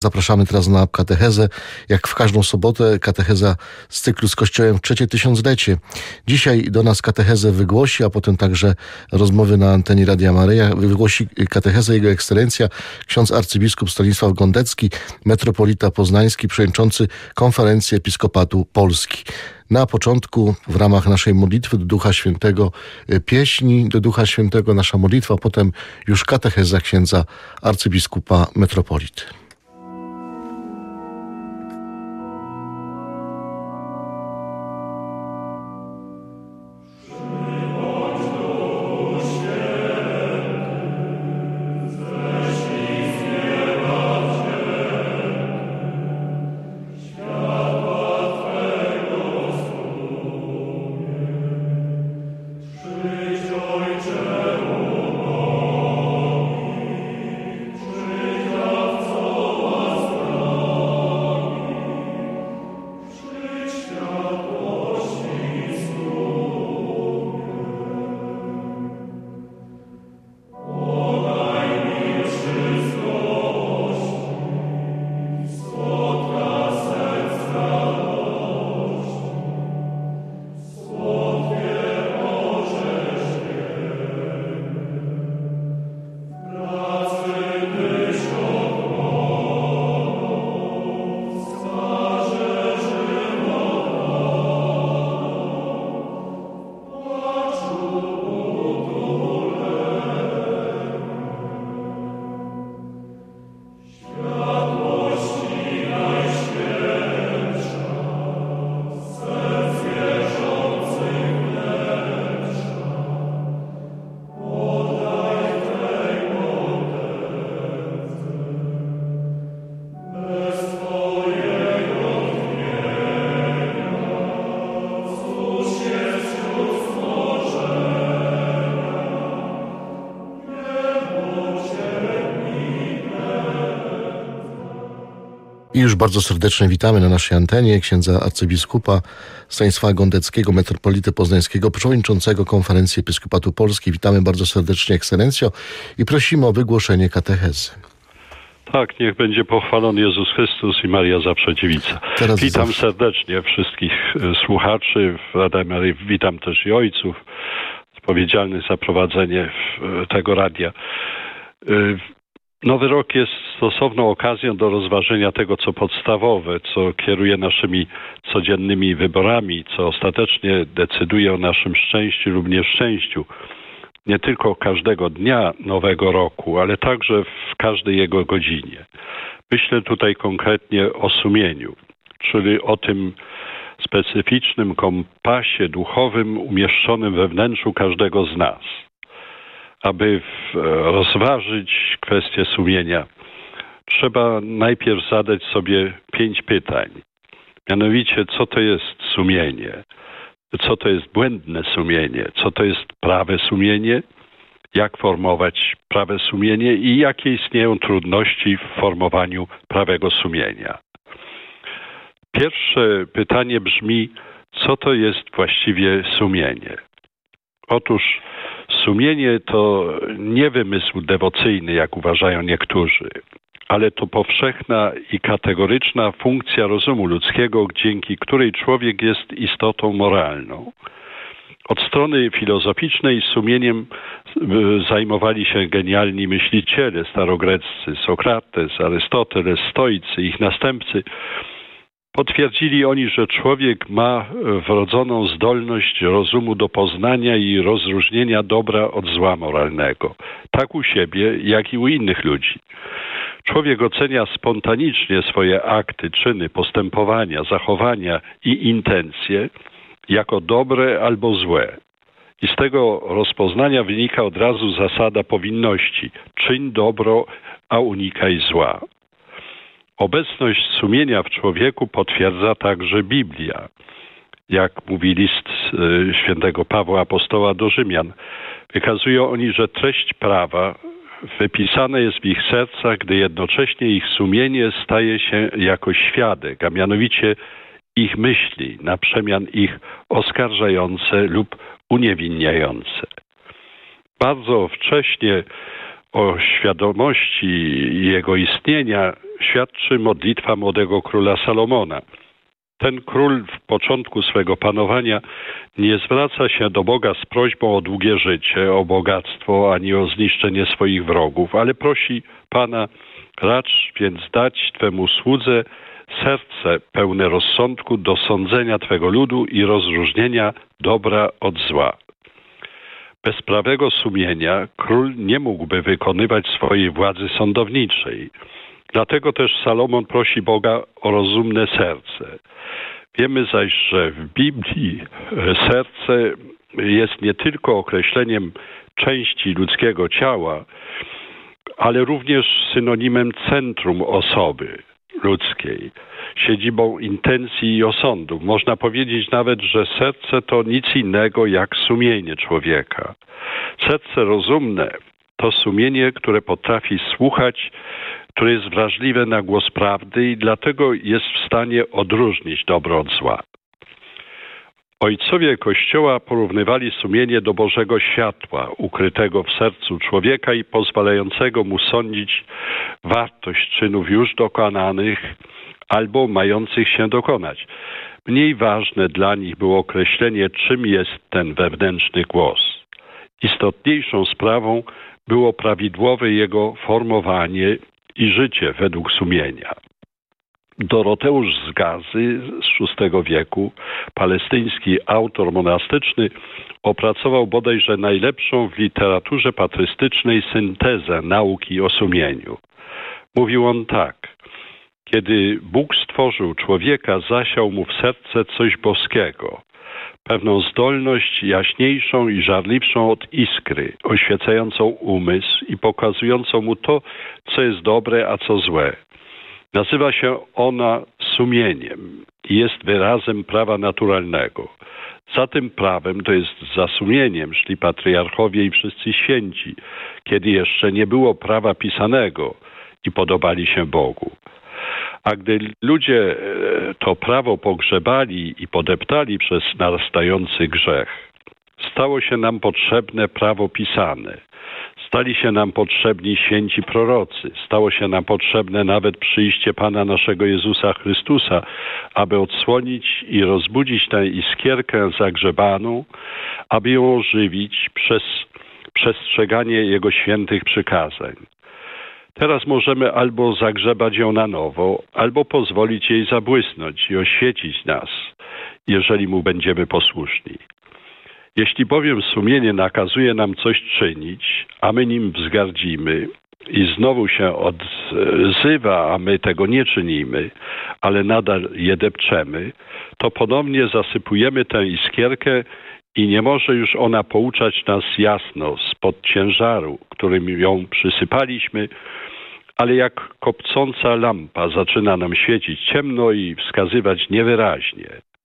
Zapraszamy teraz na katechezę. Jak w każdą sobotę katecheza z cyklu z Kościołem w trzecie tysiąclecie. Dzisiaj do nas katechezę wygłosi, a potem także rozmowy na antenie Radia Maryja. Wygłosi katechezę Jego Ekscelencja ksiądz arcybiskup Stanisław Gondecki, metropolita poznański, przewodniczący Konferencji Episkopatu Polski. Na początku w ramach naszej modlitwy do Ducha Świętego pieśni do Ducha Świętego, nasza modlitwa, potem już katecheza księdza arcybiskupa metropolity. I już bardzo serdecznie witamy na naszej antenie księdza arcybiskupa Stanisława Gondeckiego, metropolitę poznańskiego, przewodniczącego Konferencji Episkopatu Polski. Witamy bardzo serdecznie, Ekscelencjo, i prosimy o wygłoszenie katechezy. Tak, niech będzie pochwalony Jezus Chrystus i Maria Zawsze Dziewica. Witam serdecznie wszystkich słuchaczy w Radia Maryja. Witam też i ojców odpowiedzialnych za prowadzenie tego radia. Nowy rok jest stosowną okazją do rozważenia tego, co podstawowe, co kieruje naszymi codziennymi wyborami, co ostatecznie decyduje o naszym szczęściu lub nieszczęściu. Nie tylko każdego dnia nowego roku, ale także w każdej jego godzinie. Myślę tutaj konkretnie o sumieniu, czyli o tym specyficznym kompasie duchowym umieszczonym we wnętrzu każdego z nas. Aby rozważyć kwestię sumienia, trzeba najpierw zadać sobie 5 pytań. Mianowicie, co to jest sumienie? Co to jest błędne sumienie? Co to jest prawe sumienie? Jak formować prawe sumienie i jakie istnieją trudności w formowaniu prawego sumienia? Pierwsze pytanie brzmi, co to jest właściwie sumienie? Otóż sumienie to nie wymysł dewocyjny, jak uważają niektórzy, ale to powszechna i kategoryczna funkcja rozumu ludzkiego, dzięki której człowiek jest istotą moralną. Od strony filozoficznej sumieniem zajmowali się genialni myśliciele starogreccy, Sokrates, Arystoteles, stoicy, ich następcy. Potwierdzili oni, że człowiek ma wrodzoną zdolność rozumu do poznania i rozróżnienia dobra od zła moralnego. Tak u siebie, jak i u innych ludzi. Człowiek ocenia spontanicznie swoje akty, czyny, postępowania, zachowania i intencje jako dobre albo złe. I z tego rozpoznania wynika od razu zasada powinności. Czyń dobro, a unikaj zła. Obecność sumienia w człowieku potwierdza także Biblia. Jak mówi list świętego Pawła Apostoła do Rzymian, wykazują oni, że treść prawa wypisane jest w ich sercach, gdy jednocześnie ich sumienie staje się jako świadek, a mianowicie ich myśli, na przemian ich oskarżające lub uniewinniające. Bardzo wcześnie o świadomości jego istnienia świadczy modlitwa młodego króla Salomona. Ten król w początku swego panowania nie zwraca się do Boga z prośbą o długie życie, o bogactwo, ani o zniszczenie swoich wrogów, ale prosi Pana: racz więc dać Twemu słudze serce pełne rozsądku do sądzenia Twego ludu i rozróżnienia dobra od zła. Bez prawego sumienia król nie mógłby wykonywać swojej władzy sądowniczej. Dlatego też Salomon prosi Boga o rozumne serce. Wiemy zaś, że w Biblii serce jest nie tylko określeniem części ludzkiego ciała, ale również synonimem centrum osoby ludzkiej, siedzibą intencji i osądów. Można powiedzieć nawet, że serce to nic innego jak sumienie człowieka. Serce rozumne to sumienie, które potrafi słuchać, które jest wrażliwe na głos prawdy i dlatego jest w stanie odróżnić dobro od zła. Ojcowie Kościoła porównywali sumienie do Bożego światła, ukrytego w sercu człowieka i pozwalającego mu sądzić wartość czynów już dokonanych albo mających się dokonać. Mniej ważne dla nich było określenie, czym jest ten wewnętrzny głos. Istotniejszą sprawą było prawidłowe jego formowanie i życie według sumienia. Doroteusz z Gazy z VI wieku, palestyński autor monastyczny, opracował bodajże najlepszą w literaturze patrystycznej syntezę nauki o sumieniu. Mówił on tak: kiedy Bóg stworzył człowieka, zasiał mu w serce coś boskiego, pewną zdolność jaśniejszą i żarliwszą od iskry, oświecającą umysł i pokazującą mu to, co jest dobre, a co złe. Nazywa się ona sumieniem i jest wyrazem prawa naturalnego. Za tym prawem, to jest za sumieniem, szli patriarchowie i wszyscy święci, kiedy jeszcze nie było prawa pisanego i podobali się Bogu. A gdy ludzie to prawo pogrzebali i podeptali przez narastający grzech, stało się nam potrzebne prawo pisane. Stali się nam potrzebni święci prorocy. Stało się nam potrzebne nawet przyjście Pana naszego Jezusa Chrystusa, aby odsłonić i rozbudzić tę iskierkę zagrzebaną, aby ją ożywić przez przestrzeganie Jego świętych przykazań. Teraz możemy albo zagrzebać ją na nowo, albo pozwolić jej zabłysnąć i oświecić nas, jeżeli Mu będziemy posłuszni. Jeśli bowiem sumienie nakazuje nam coś czynić, a my nim wzgardzimy i znowu się odzywa, a my tego nie czynimy, ale nadal je depczemy, to ponownie zasypujemy tę iskierkę i nie może już ona pouczać nas jasno spod ciężaru, którym ją przysypaliśmy, ale jak kopcąca lampa zaczyna nam świecić ciemno i wskazywać niewyraźnie.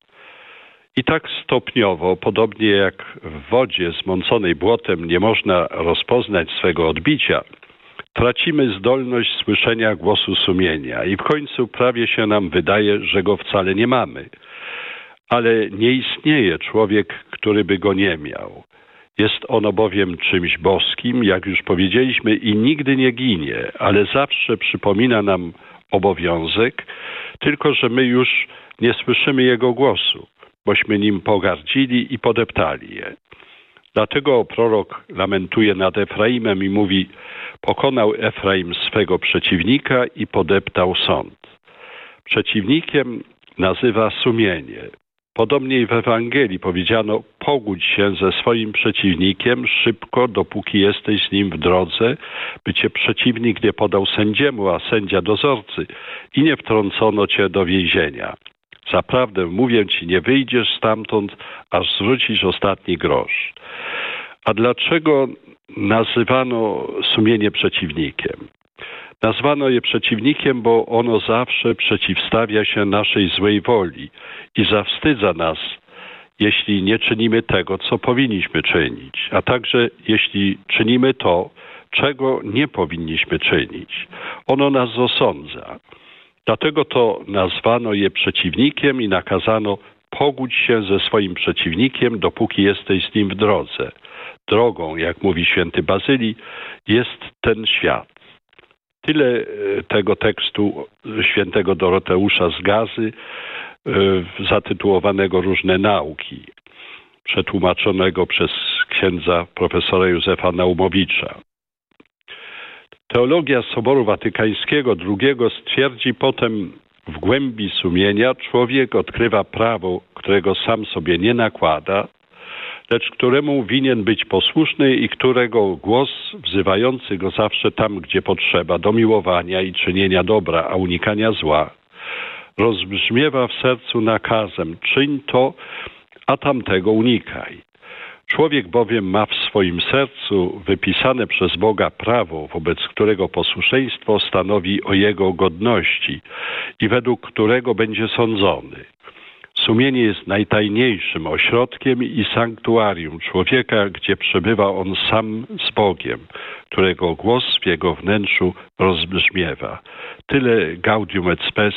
I tak stopniowo, podobnie jak w wodzie zmąconej błotem nie można rozpoznać swego odbicia, tracimy zdolność słyszenia głosu sumienia i w końcu prawie się nam wydaje, że go wcale nie mamy. Ale nie istnieje człowiek, który by go nie miał. Jest ono bowiem czymś boskim, jak już powiedzieliśmy, i nigdy nie ginie, ale zawsze przypomina nam obowiązek, tylko że my już nie słyszymy jego głosu, bośmy nim pogardzili i podeptali je. Dlatego prorok lamentuje nad Efraimem i mówi: pokonał Efraim swego przeciwnika i podeptał sąd. Przeciwnikiem nazywa sumienie. Podobnie w Ewangelii powiedziano: pogódź się ze swoim przeciwnikiem szybko, dopóki jesteś z nim w drodze, by cię przeciwnik nie podał sędziemu, a sędzia dozorcy i nie wtrącono cię do więzienia. Zaprawdę mówię ci, nie wyjdziesz stamtąd, aż zwrócisz ostatni grosz. A dlaczego nazywano sumienie przeciwnikiem? Nazwano je przeciwnikiem, bo ono zawsze przeciwstawia się naszej złej woli i zawstydza nas, jeśli nie czynimy tego, co powinniśmy czynić, a także jeśli czynimy to, czego nie powinniśmy czynić. Ono nas osądza. Dlatego to nazwano je przeciwnikiem i nakazano: pogódź się ze swoim przeciwnikiem, dopóki jesteś z nim w drodze. drogą, jak mówi święty Bazylii, jest ten świat. Tyle tego tekstu świętego Doroteusza z Gazy, zatytułowanego Różne nauki, przetłumaczonego przez księdza profesora Józefa Naumowicza. Teologia Soboru Watykańskiego II stwierdzi potem: w głębi sumienia człowiek odkrywa prawo, którego sam sobie nie nakłada, lecz któremu winien być posłuszny i którego głos wzywający go zawsze tam, gdzie potrzeba, do miłowania i czynienia dobra, a unikania zła, rozbrzmiewa w sercu nakazem: czyń to, a tamtego unikaj. Człowiek bowiem ma w swoim sercu wypisane przez Boga prawo, wobec którego posłuszeństwo stanowi o jego godności i według którego będzie sądzony. Sumienie jest najtajniejszym ośrodkiem i sanktuarium człowieka, gdzie przebywa on sam z Bogiem, którego głos w jego wnętrzu rozbrzmiewa. Tyle Gaudium et Spes,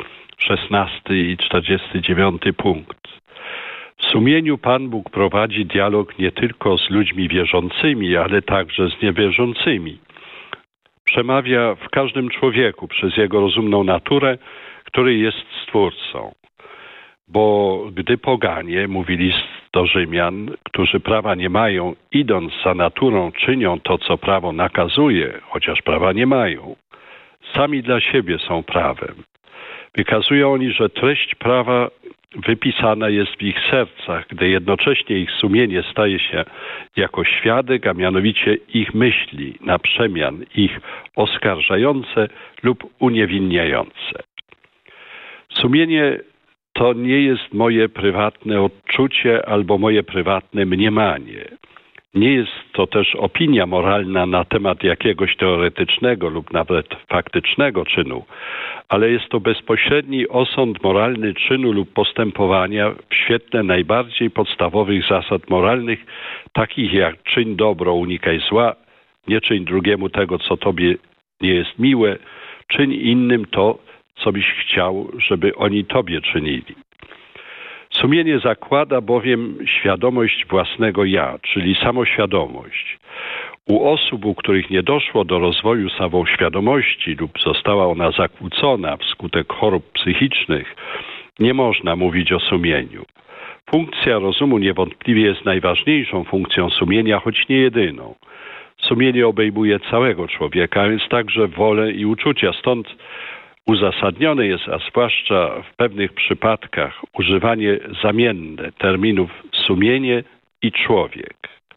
16 i 49 punkt. W sumieniu Pan Bóg prowadzi dialog nie tylko z ludźmi wierzącymi, ale także z niewierzącymi. Przemawia w każdym człowieku przez jego rozumną naturę, który jest Stwórcą. Bo gdy poganie, mówi list do Rzymian, którzy prawa nie mają, idąc za naturą, czynią to, co prawo nakazuje, chociaż prawa nie mają, sami dla siebie są prawem. Wykazują oni, że treść prawa wypisana jest w ich sercach, gdy jednocześnie ich sumienie staje się jako świadek, a mianowicie ich myśli, na przemian ich oskarżające lub uniewinniające. Sumienie to nie jest moje prywatne odczucie albo moje prywatne mniemanie. Nie jest to też opinia moralna na temat jakiegoś teoretycznego lub nawet faktycznego czynu, ale jest to bezpośredni osąd moralny czynu lub postępowania w świetle najbardziej podstawowych zasad moralnych, takich jak czyń dobro, unikaj zła, nie czyń drugiemu tego, co tobie nie jest miłe, czyń innym to, co byś chciał, żeby oni tobie czynili. Sumienie zakłada bowiem świadomość własnego ja, czyli samoświadomość. U osób, u których nie doszło do rozwoju samoświadomości lub została ona zakłócona wskutek chorób psychicznych, nie można mówić o sumieniu. Funkcja rozumu niewątpliwie jest najważniejszą funkcją sumienia, choć nie jedyną. Sumienie obejmuje całego człowieka, a więc także wolę i uczucia, stąd uzasadnione jest, a zwłaszcza w pewnych przypadkach, używanie zamienne terminów sumienie i człowiek.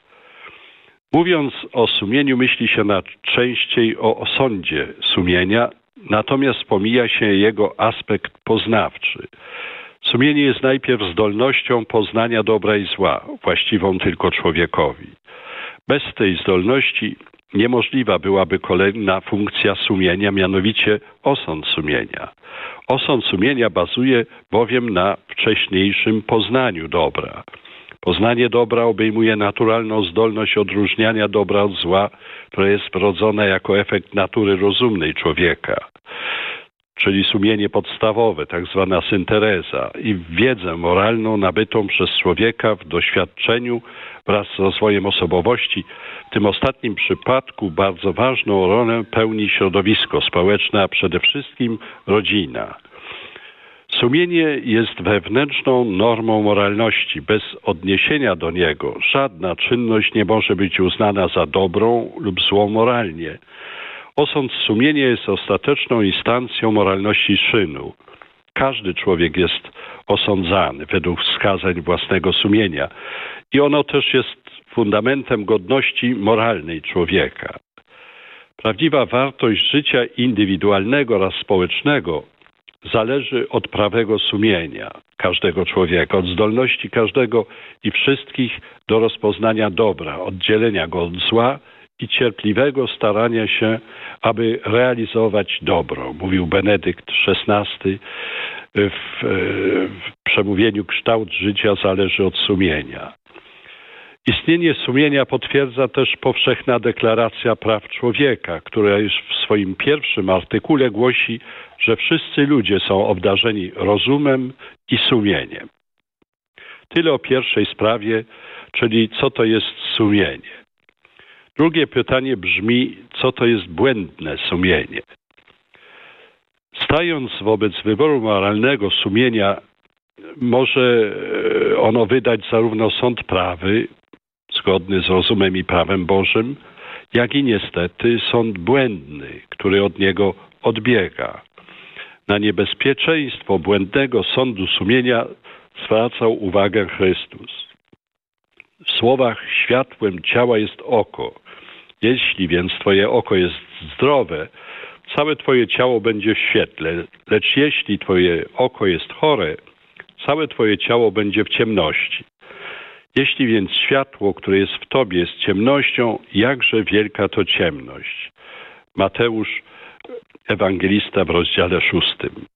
Mówiąc o sumieniu, myśli się najczęściej o osądzie sumienia, natomiast pomija się jego aspekt poznawczy. Sumienie jest najpierw zdolnością poznania dobra i zła, właściwą tylko człowiekowi. Bez tej zdolności niemożliwa byłaby kolejna funkcja sumienia, mianowicie osąd sumienia. Osąd sumienia bazuje bowiem na wcześniejszym poznaniu dobra. Poznanie dobra obejmuje naturalną zdolność odróżniania dobra od zła, która jest wrodzona jako efekt natury rozumnej człowieka, czyli sumienie podstawowe, tak zwana syntereza, i wiedzę moralną nabytą przez człowieka w doświadczeniu wraz z rozwojem osobowości. W tym ostatnim przypadku bardzo ważną rolę pełni środowisko społeczne, a przede wszystkim rodzina. Sumienie jest wewnętrzną normą moralności. Bez odniesienia do niego żadna czynność nie może być uznana za dobrą lub złą moralnie. Osąd sumienia jest ostateczną instancją moralności czynu. Każdy człowiek jest osądzany według wskazań własnego sumienia i ono też jest fundamentem godności moralnej człowieka. Prawdziwa wartość życia indywidualnego oraz społecznego zależy od prawego sumienia każdego człowieka, od zdolności każdego i wszystkich do rozpoznania dobra, oddzielenia go od zła i cierpliwego starania się, aby realizować dobro. Mówił Benedykt XVI w przemówieniu Kształt życia zależy od sumienia. Istnienie sumienia potwierdza też powszechna deklaracja praw człowieka, która już w swoim pierwszym artykule głosi, że wszyscy ludzie są obdarzeni rozumem i sumieniem. Tyle o pierwszej sprawie, czyli co to jest sumienie. Drugie pytanie brzmi, co to jest błędne sumienie. Stając wobec wyboru moralnego sumienia, może ono wydać zarówno sąd prawy, zgodny z rozumem i prawem Bożym, jak i niestety sąd błędny, który od niego odbiega. Na niebezpieczeństwo błędnego sądu sumienia zwracał uwagę Chrystus. W słowach światłem ciała jest oko. Jeśli więc twoje oko jest zdrowe, całe twoje ciało będzie w świetle, lecz jeśli twoje oko jest chore, całe twoje ciało będzie w ciemności. Jeśli więc światło, które jest w tobie, jest ciemnością, jakże wielka to ciemność. Mateusz, ewangelista w rozdziale 6.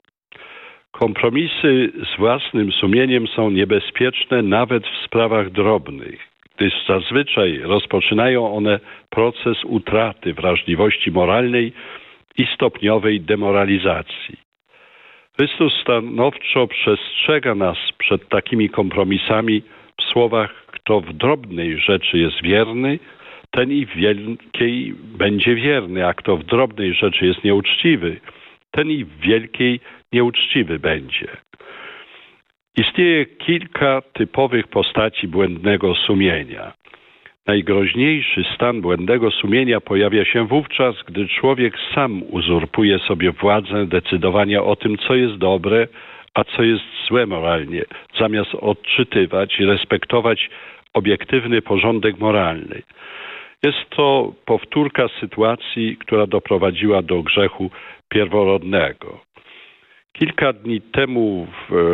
Kompromisy z własnym sumieniem są niebezpieczne nawet w sprawach drobnych, gdyż zazwyczaj rozpoczynają one proces utraty wrażliwości moralnej i stopniowej demoralizacji. Chrystus stanowczo przestrzega nas przed takimi kompromisami w słowach: kto w drobnej rzeczy jest wierny, ten i w wielkiej będzie wierny, a kto w drobnej rzeczy jest nieuczciwy, ten i w wielkiej nieuczciwy będzie. Istnieje kilka typowych postaci błędnego sumienia. Najgroźniejszy stan błędnego sumienia pojawia się wówczas, gdy człowiek sam uzurpuje sobie władzę decydowania o tym, co jest dobre, a co jest złe moralnie, zamiast odczytywać i respektować obiektywny porządek moralny. Jest to powtórka sytuacji, która doprowadziła do grzechu pierworodnego. Kilka dni temu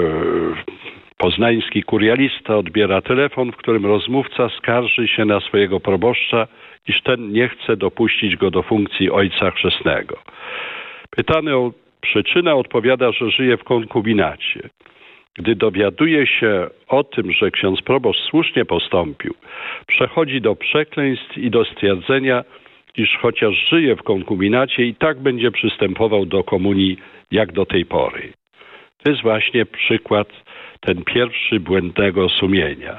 poznański kurialista odbiera telefon, w którym rozmówca skarży się na swojego proboszcza, iż ten nie chce dopuścić go do funkcji ojca chrzestnego. Pytany o przyczynę odpowiada, że żyje w konkubinacie. Gdy dowiaduje się o tym, że ksiądz proboszcz słusznie postąpił, przechodzi do przekleństw i do stwierdzenia, iż chociaż żyje w konkubinacie, i tak będzie przystępował do komunii jak do tej pory. To jest właśnie przykład, ten pierwszy, błędnego sumienia.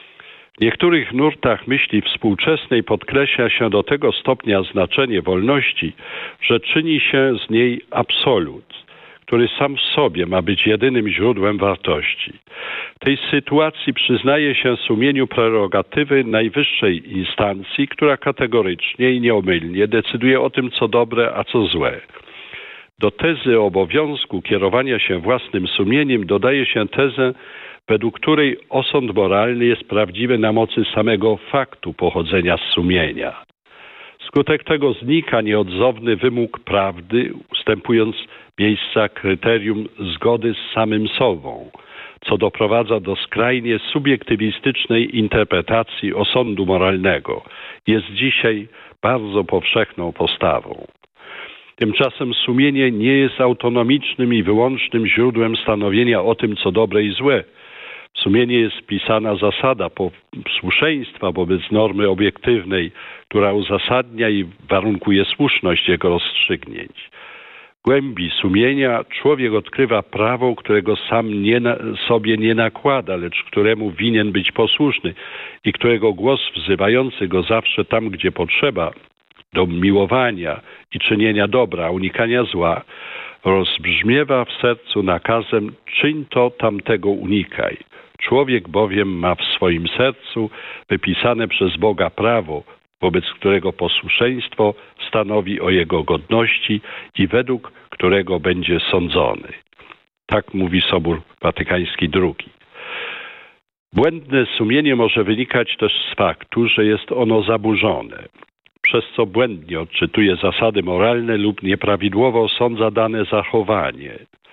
W niektórych nurtach myśli współczesnej podkreśla się do tego stopnia znaczenie wolności, że czyni się z niej absolut, który sam w sobie ma być jedynym źródłem wartości. W tej sytuacji przyznaje się sumieniu prerogatywy najwyższej instancji, która kategorycznie i nieomylnie decyduje o tym, co dobre, a co złe. Do tezy obowiązku kierowania się własnym sumieniem dodaje się tezę, według której osąd moralny jest prawdziwy na mocy samego faktu pochodzenia z sumienia. Wskutek tego znika nieodzowny wymóg prawdy, ustępując miejsca kryterium zgody z samym sobą, co doprowadza do skrajnie subiektywistycznej interpretacji osądu moralnego. Jest dzisiaj bardzo powszechną postawą. Tymczasem sumienie nie jest autonomicznym i wyłącznym źródłem stanowienia o tym, co dobre i złe. W sumienie jest wpisana zasada posłuszeństwa wobec normy obiektywnej, która uzasadnia i warunkuje słuszność jego rozstrzygnięć. W głębi sumienia człowiek odkrywa prawo, którego sam sobie nie nakłada, lecz któremu winien być posłuszny i którego głos wzywający go zawsze tam, gdzie potrzeba, do miłowania i czynienia dobra, unikania zła, rozbrzmiewa w sercu nakazem: czyń to, tamtego unikaj. Człowiek bowiem ma w swoim sercu wypisane przez Boga prawo, wobec którego posłuszeństwo stanowi o jego godności i według którego będzie sądzony. Tak mówi Sobór Watykański II. Błędne sumienie może wynikać też z faktu, że jest ono zaburzone, przez co błędnie odczytuje zasady moralne lub nieprawidłowo osądza dane zachowanie.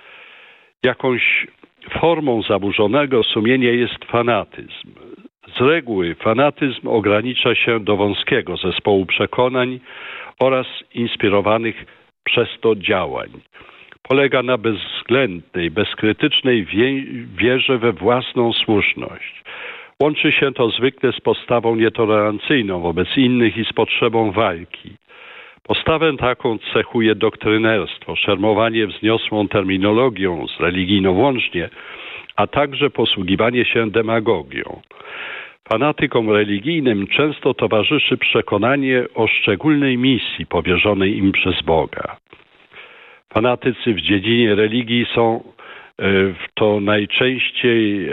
Jakąś formą zaburzonego sumienia jest fanatyzm. Z reguły fanatyzm ogranicza się do wąskiego zespołu przekonań oraz inspirowanych przez to działań. Polega na bezwzględnej, bezkrytycznej wierze we własną słuszność. Łączy się to zwykle z postawą nietolerancyjną wobec innych i z potrzebą walki. Postawę taką cechuje doktrynerstwo, szermowanie wzniosłą terminologią, z religijną włącznie, a także posługiwanie się demagogią. Fanatykom religijnym często towarzyszy przekonanie o szczególnej misji powierzonej im przez Boga. Fanatycy w dziedzinie religii są to najczęściej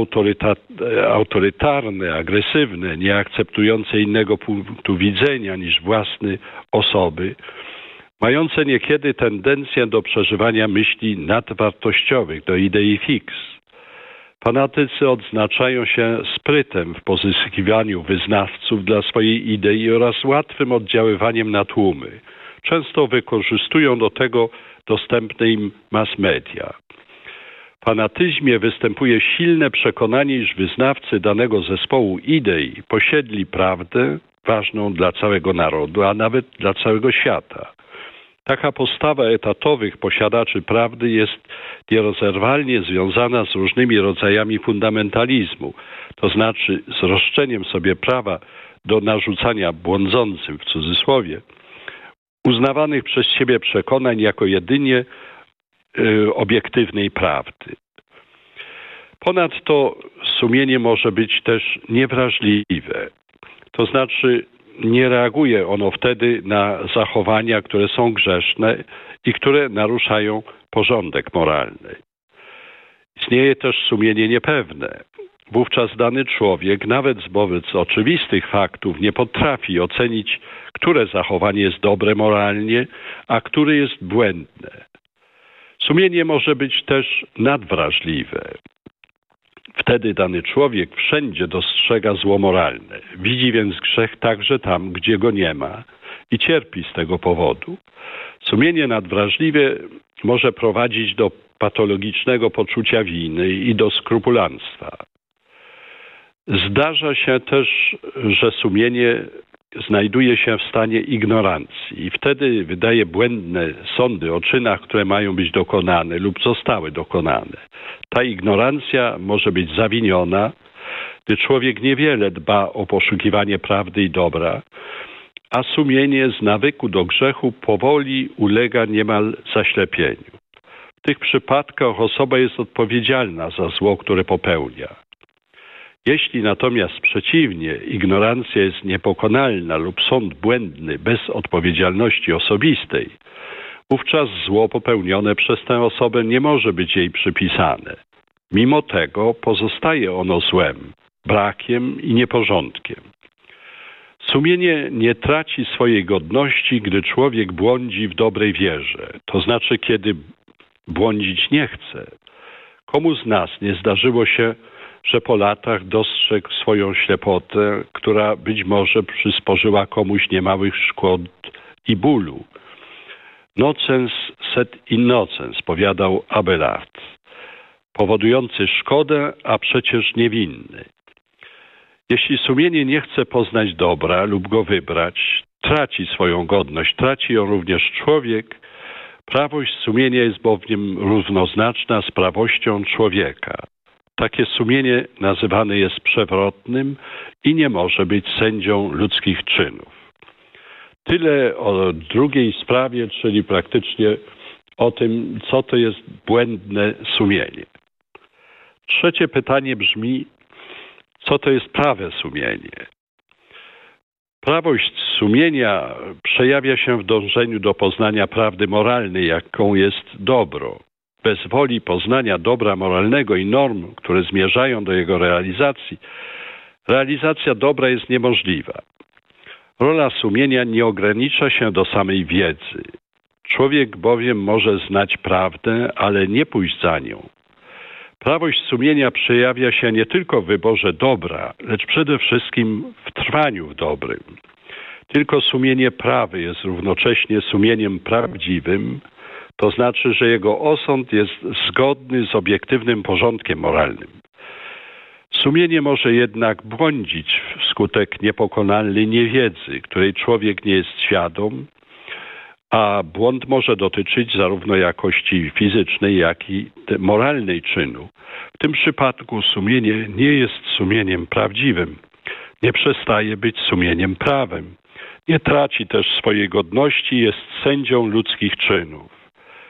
autorytarne, agresywne, nieakceptujące innego punktu widzenia niż własny osoby, mające niekiedy tendencję do przeżywania myśli nadwartościowych, do idei fix. Fanatycy odznaczają się sprytem w pozyskiwaniu wyznawców dla swojej idei oraz łatwym oddziaływaniem na tłumy. Często wykorzystują do tego dostępne im mass media. W fanatyzmie występuje silne przekonanie, iż wyznawcy danego zespołu idei posiedli prawdę ważną dla całego narodu, a nawet dla całego świata. Taka postawa etatowych posiadaczy prawdy jest nierozerwalnie związana z różnymi rodzajami fundamentalizmu, to znaczy z roszczeniem sobie prawa do narzucania błądzącym, w cudzysłowie, uznawanych przez siebie przekonań jako jedynie obiektywnej prawdy. Ponadto sumienie może być też niewrażliwe, to znaczy nie reaguje ono wtedy na zachowania, które są grzeszne i które naruszają porządek moralny. Istnieje też sumienie niepewne. Wówczas dany człowiek, nawet wobec oczywistych faktów, nie potrafi ocenić, które zachowanie jest dobre moralnie, a które jest błędne. Sumienie może być też nadwrażliwe. Wtedy dany człowiek wszędzie dostrzega zło moralne. Widzi więc grzech także tam, gdzie go nie ma i cierpi z tego powodu. Sumienie nadwrażliwe może prowadzić do patologicznego poczucia winy i do skrupulanstwa. Zdarza się też, że sumienie znajduje się w stanie ignorancji i wtedy wydaje błędne sądy o czynach, które mają być dokonane lub zostały dokonane. Ta ignorancja może być zawiniona, gdy człowiek niewiele dba o poszukiwanie prawdy i dobra, a sumienie z nawyku do grzechu powoli ulega niemal zaślepieniu. W tych przypadkach osoba jest odpowiedzialna za zło, które popełnia. Jeśli natomiast przeciwnie, ignorancja jest niepokonalna lub sąd błędny bez odpowiedzialności osobistej, wówczas zło popełnione przez tę osobę nie może być jej przypisane. Mimo tego pozostaje ono złem, brakiem i nieporządkiem. Sumienie nie traci swojej godności, gdy człowiek błądzi w dobrej wierze, to znaczy kiedy błądzić nie chce. Komu z nas nie zdarzyło się, że po latach dostrzegł swoją ślepotę, która być może przysporzyła komuś niemałych szkód i bólu. Nocens sed innocens, powiadał Abelard, powodujący szkodę, a przecież niewinny. Jeśli sumienie nie chce poznać dobra lub go wybrać, traci swoją godność, traci ją również człowiek. Prawość sumienia jest bowiem równoznaczna z prawością człowieka. Takie sumienie nazywane jest przewrotnym i nie może być sędzią ludzkich czynów. Tyle o drugiej sprawie, czyli praktycznie o tym, co to jest błędne sumienie. Trzecie pytanie brzmi, co to jest prawe sumienie? Prawość sumienia przejawia się w dążeniu do poznania prawdy moralnej, jaką jest dobro. Bez woli poznania dobra moralnego i norm, które zmierzają do jego realizacji, realizacja dobra jest niemożliwa. Rola sumienia nie ogranicza się do samej wiedzy. Człowiek bowiem może znać prawdę, ale nie pójść za nią. Prawość sumienia przejawia się nie tylko w wyborze dobra, lecz przede wszystkim w trwaniu w dobrym. Tylko sumienie prawe jest równocześnie sumieniem prawdziwym, to znaczy, że jego osąd jest zgodny z obiektywnym porządkiem moralnym. Sumienie może jednak błądzić wskutek niepokonalnej niewiedzy, której człowiek nie jest świadom, a błąd może dotyczyć zarówno jakości fizycznej, jak i moralnej czynu. W tym przypadku sumienie nie jest sumieniem prawdziwym, nie przestaje być sumieniem prawem, nie traci też swojej godności, jest sędzią ludzkich czynów.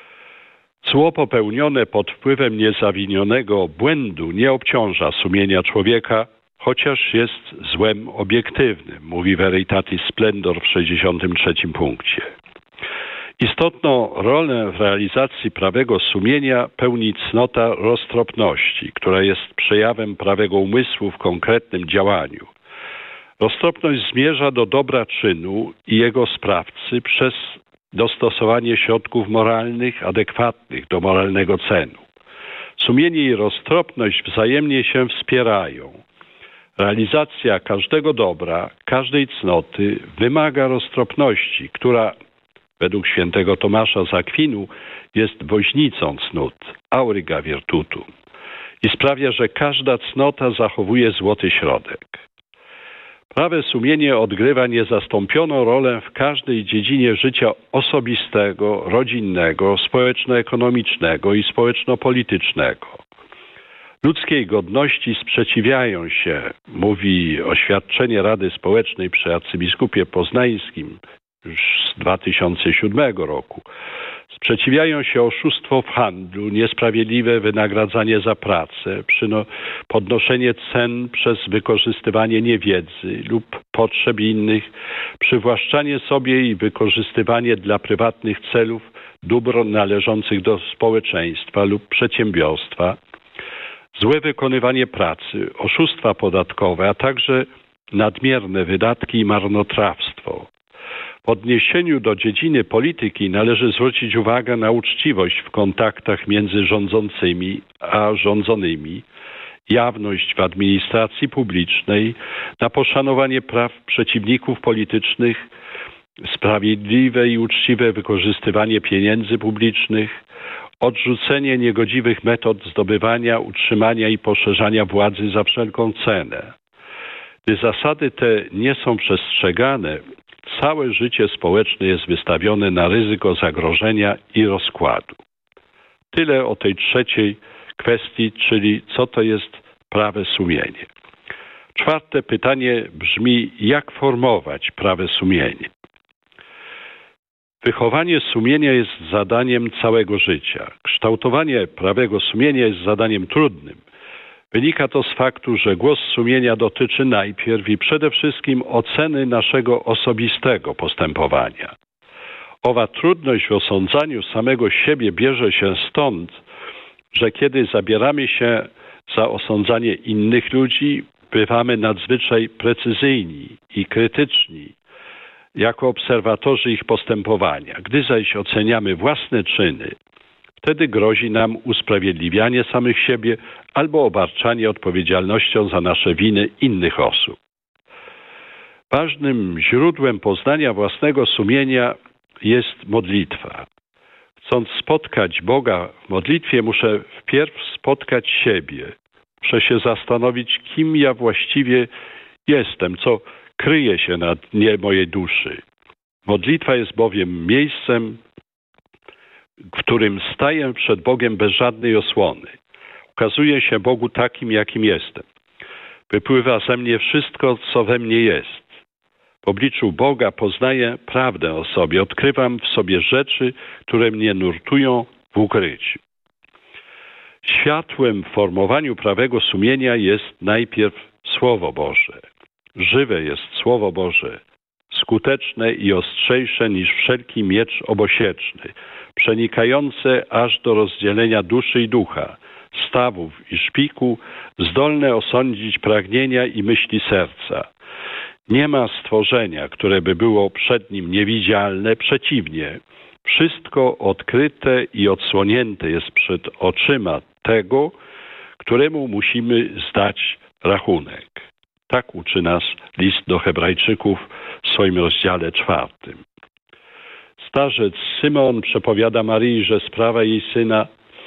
Zło popełnione pod wpływem niezawinionego błędu nie obciąża sumienia człowieka, chociaż jest złem obiektywnym, mówi Veritatis Splendor w 63 punkcie. Istotną rolę w realizacji prawego sumienia pełni cnota roztropności, która jest przejawem prawego umysłu w konkretnym działaniu. Roztropność zmierza do dobra czynu i jego sprawcy przez dostosowanie środków moralnych adekwatnych do moralnego celu. Sumienie i roztropność wzajemnie się wspierają. Realizacja każdego dobra, każdej cnoty wymaga roztropności, która według świętego Tomasza z Akwinu jest woźnicą cnót, auriga virtutum, i sprawia, że każda cnota zachowuje złoty środek. Prawe sumienie odgrywa niezastąpioną rolę w każdej dziedzinie życia osobistego, rodzinnego, społeczno-ekonomicznego i społeczno-politycznego. Ludzkiej godności sprzeciwiają się, mówi oświadczenie Rady Społecznej przy arcybiskupie poznańskim już z 2007 roku. Sprzeciwiają się oszustwo w handlu, niesprawiedliwe wynagradzanie za pracę, podnoszenie cen przez wykorzystywanie niewiedzy lub potrzeb innych, przywłaszczanie sobie i wykorzystywanie dla prywatnych celów dóbr należących do społeczeństwa lub przedsiębiorstwa, złe wykonywanie pracy, oszustwa podatkowe, a także nadmierne wydatki i marnotrawstwo. W odniesieniu do dziedziny polityki należy zwrócić uwagę na uczciwość w kontaktach między rządzącymi a rządzonymi, jawność w administracji publicznej, na poszanowanie praw przeciwników politycznych, sprawiedliwe i uczciwe wykorzystywanie pieniędzy publicznych, odrzucenie niegodziwych metod zdobywania, utrzymania i poszerzania władzy za wszelką cenę. Gdy zasady te nie są przestrzegane, całe życie społeczne jest wystawione na ryzyko zagrożenia i rozkładu. Tyle o tej trzeciej kwestii, czyli co to jest prawe sumienie. Czwarte pytanie brzmi, jak formować prawe sumienie? Wychowanie sumienia jest zadaniem całego życia. Kształtowanie prawego sumienia jest zadaniem trudnym. Wynika to z faktu, że głos sumienia dotyczy najpierw i przede wszystkim oceny naszego osobistego postępowania. Owa trudność w osądzaniu samego siebie bierze się stąd, że kiedy zabieramy się za osądzanie innych ludzi, bywamy nadzwyczaj precyzyjni i krytyczni jako obserwatorzy ich postępowania. Gdy zaś oceniamy własne czyny, wtedy grozi nam usprawiedliwianie samych siebie albo obarczanie odpowiedzialnością za nasze winy innych osób. Ważnym źródłem poznania własnego sumienia jest modlitwa. Chcąc spotkać Boga w modlitwie, muszę wpierw spotkać siebie. Muszę się zastanowić, kim ja właściwie jestem, co kryje się na dnie mojej duszy. Modlitwa jest bowiem miejscem, w którym staję przed Bogiem bez żadnej osłony. Ukazuję się Bogu takim, jakim jestem. Wypływa ze mnie wszystko, co we mnie jest. W obliczu Boga poznaję prawdę o sobie. Odkrywam w sobie rzeczy, które mnie nurtują w ukryciu. Światłem w formowaniu prawego sumienia jest najpierw Słowo Boże. Żywe jest Słowo Boże, skuteczne i ostrzejsze niż wszelki miecz obosieczny, przenikające aż do rozdzielenia duszy i ducha, stawów i szpiku, zdolne osądzić pragnienia i myśli serca. Nie ma stworzenia, które by było przed nim niewidzialne, przeciwnie. Wszystko odkryte i odsłonięte jest przed oczyma tego, któremu musimy zdać rachunek. Tak uczy nas list do Hebrajczyków w swoim rozdziale 4. Starzec Symeon przepowiada Maryi, że sprawa jej syna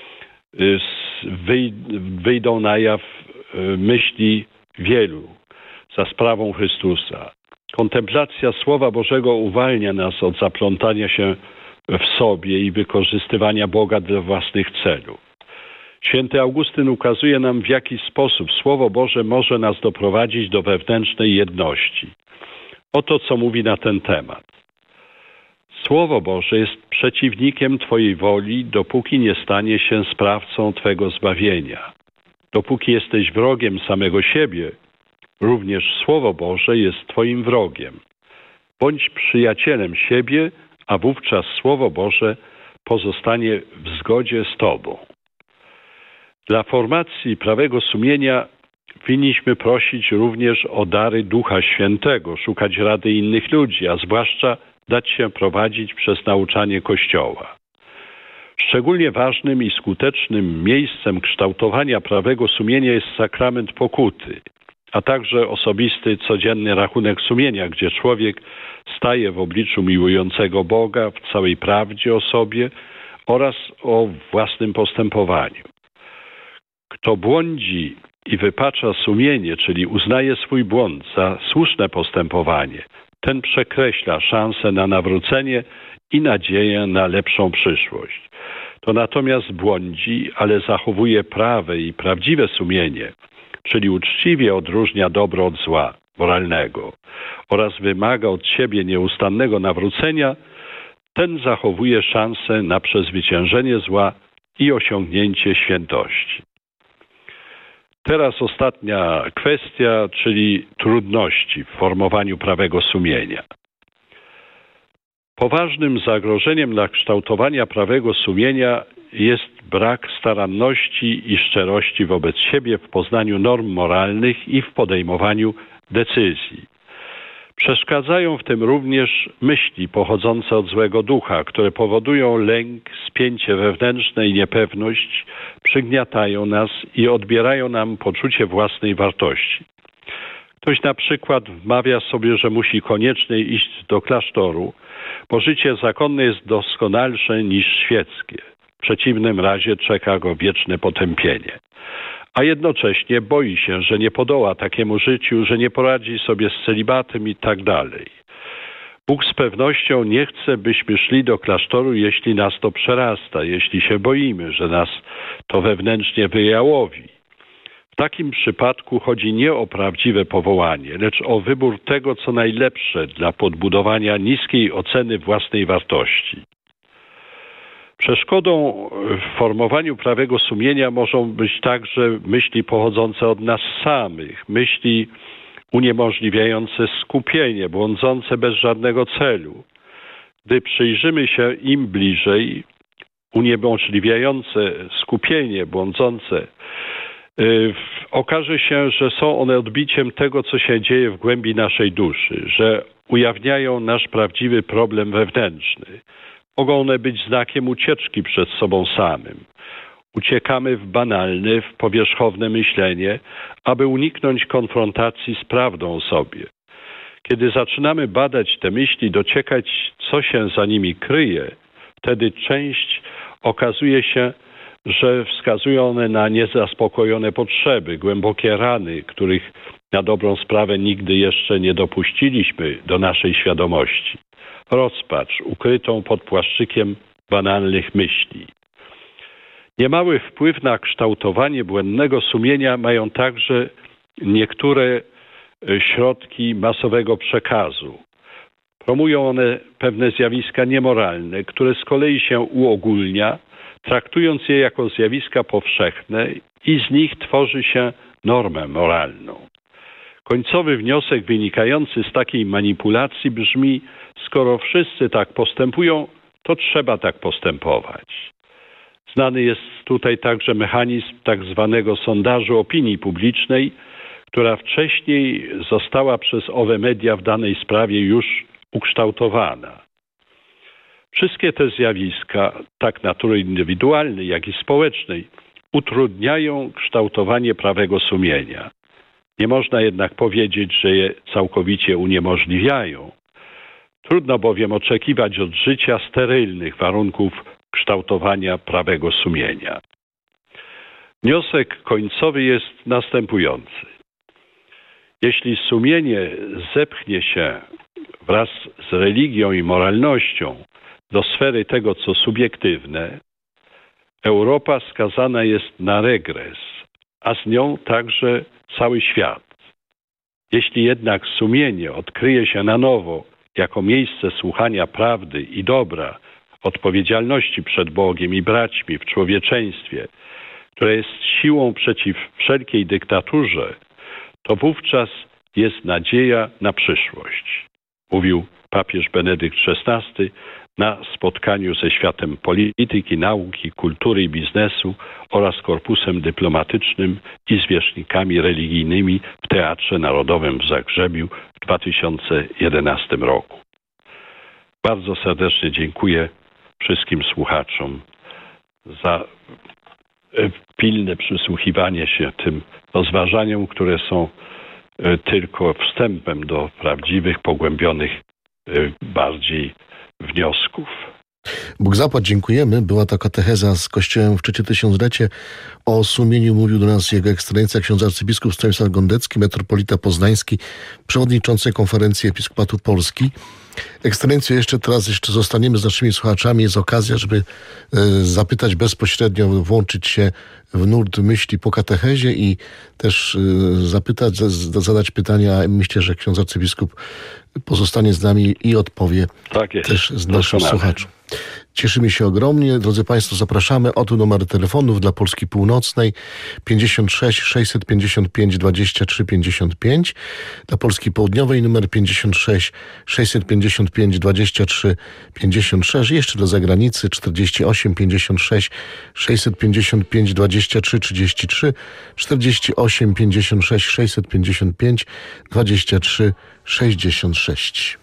wyjdą na jaw myśli wielu za sprawą Chrystusa. Kontemplacja Słowa Bożego uwalnia nas od zaplątania się w sobie i wykorzystywania Boga dla własnych celów. Święty Augustyn ukazuje nam, w jaki sposób Słowo Boże może nas doprowadzić do wewnętrznej jedności. Oto co mówi na ten temat. Słowo Boże jest przeciwnikiem Twojej woli, dopóki nie stanie się sprawcą Twego zbawienia. Dopóki jesteś wrogiem samego siebie, również Słowo Boże jest twoim wrogiem. Bądź przyjacielem siebie, a wówczas Słowo Boże pozostanie w zgodzie z tobą. Dla formacji prawego sumienia winniśmy prosić również o dary Ducha Świętego, szukać rady innych ludzi, a zwłaszcza dać się prowadzić przez nauczanie Kościoła. Szczególnie ważnym i skutecznym miejscem kształtowania prawego sumienia jest sakrament pokuty, a także osobisty, codzienny rachunek sumienia, gdzie człowiek staje w obliczu miłującego Boga w całej prawdzie o sobie oraz o własnym postępowaniu. Kto błądzi i wypacza sumienie, czyli uznaje swój błąd za słuszne postępowanie, ten przekreśla szansę na nawrócenie i nadzieję na lepszą przyszłość. To natomiast błądzi, ale zachowuje prawe i prawdziwe sumienie, czyli uczciwie odróżnia dobro od zła moralnego oraz wymaga od siebie nieustannego nawrócenia, ten zachowuje szansę na przezwyciężenie zła i osiągnięcie świętości. Teraz ostatnia kwestia, czyli trudności w formowaniu prawego sumienia. Poważnym zagrożeniem dla kształtowania prawego sumienia jest brak staranności i szczerości wobec siebie w poznaniu norm moralnych i w podejmowaniu decyzji. Przeszkadzają w tym również myśli pochodzące od złego ducha, które powodują lęk, spięcie wewnętrzne i niepewność, przygniatają nas i odbierają nam poczucie własnej wartości. Ktoś na przykład wmawia sobie, że musi koniecznie iść do klasztoru, bo życie zakonne jest doskonalsze niż świeckie. W przeciwnym razie czeka go wieczne potępienie. A jednocześnie boi się, że nie podoła takiemu życiu, że nie poradzi sobie z celibatem i tak dalej. Bóg z pewnością nie chce, byśmy szli do klasztoru, jeśli nas to przerasta, jeśli się boimy, że nas to wewnętrznie wyjałowi. W takim przypadku chodzi nie o prawdziwe powołanie, lecz o wybór tego, co najlepsze dla podbudowania niskiej oceny własnej wartości. Przeszkodą w formowaniu prawego sumienia mogą być także myśli pochodzące od nas samych, myśli uniemożliwiające skupienie, błądzące bez żadnego celu. Gdy przyjrzymy się im bliżej, uniemożliwiające skupienie, błądzące, okaże się, że są one odbiciem tego, co się dzieje w głębi naszej duszy, że ujawniają nasz prawdziwy problem wewnętrzny. Mogą one być znakiem ucieczki przed sobą samym. Uciekamy w banalne, w powierzchowne myślenie, aby uniknąć konfrontacji z prawdą o sobie. Kiedy zaczynamy badać te myśli, dociekać, co się za nimi kryje, wtedy część okazuje się, że wskazują one na niezaspokojone potrzeby, głębokie rany, których na dobrą sprawę nigdy jeszcze nie dopuściliśmy do naszej świadomości. Rozpacz ukrytą pod płaszczykiem banalnych myśli. Niemały wpływ na kształtowanie błędnego sumienia mają także niektóre środki masowego przekazu. Promują one pewne zjawiska niemoralne, które z kolei się uogólnia, traktując je jako zjawiska powszechne i z nich tworzy się normę moralną. Końcowy wniosek wynikający z takiej manipulacji brzmi: skoro wszyscy tak postępują, to trzeba tak postępować. Znany jest tutaj także mechanizm tak zwanego sondażu opinii publicznej, która wcześniej została przez owe media w danej sprawie już ukształtowana. Wszystkie te zjawiska, tak natury indywidualnej, jak i społecznej, utrudniają kształtowanie prawego sumienia. Nie można jednak powiedzieć, że je całkowicie uniemożliwiają. Trudno bowiem oczekiwać od życia sterylnych warunków kształtowania prawego sumienia. Wniosek końcowy jest następujący. Jeśli sumienie zepchnie się wraz z religią i moralnością do sfery tego, co subiektywne, Europa skazana jest na regres, a z nią także cały świat. Jeśli jednak sumienie odkryje się na nowo jako miejsce słuchania prawdy i dobra, odpowiedzialności przed Bogiem i braćmi w człowieczeństwie, które jest siłą przeciw wszelkiej dyktaturze, to wówczas jest nadzieja na przyszłość, mówił papież Benedykt XVI na spotkaniu ze światem polityki, nauki, kultury i biznesu oraz korpusem dyplomatycznym i zwierzchnikami religijnymi w Teatrze Narodowym w Zagrzebiu w 2011 roku. Bardzo serdecznie dziękuję wszystkim słuchaczom za pilne przysłuchiwanie się tym rozważaniom, które są tylko wstępem do prawdziwych, pogłębionych bardziej wniosków. Bóg zapłać, dziękujemy. Była to katecheza z Kościołem w trzecie tysiąclecie. O sumieniu mówił do nas Jego Ekscelencja ksiądz arcybiskup Stanisław Gondecki, metropolita poznański, przewodniczący Konferencji Episkopatu Polski. Ekscelencjo, jeszcze zostaniemy z naszymi słuchaczami. Jest okazja, żeby zapytać bezpośrednio, włączyć się w nurt myśli po katechezie i też zapytać, zadać pytania. Myślę, że ksiądz arcybiskup pozostanie z nami i odpowie też z naszych słuchaczy. Cieszymy się ogromnie. Drodzy Państwo, zapraszamy. Oto numer telefonów dla Polski Północnej 56 655 23 55. Dla Polski Południowej numer 56 655 23 56. Jeszcze do zagranicy 48 56 655 23 33. 48 56 655 23 66.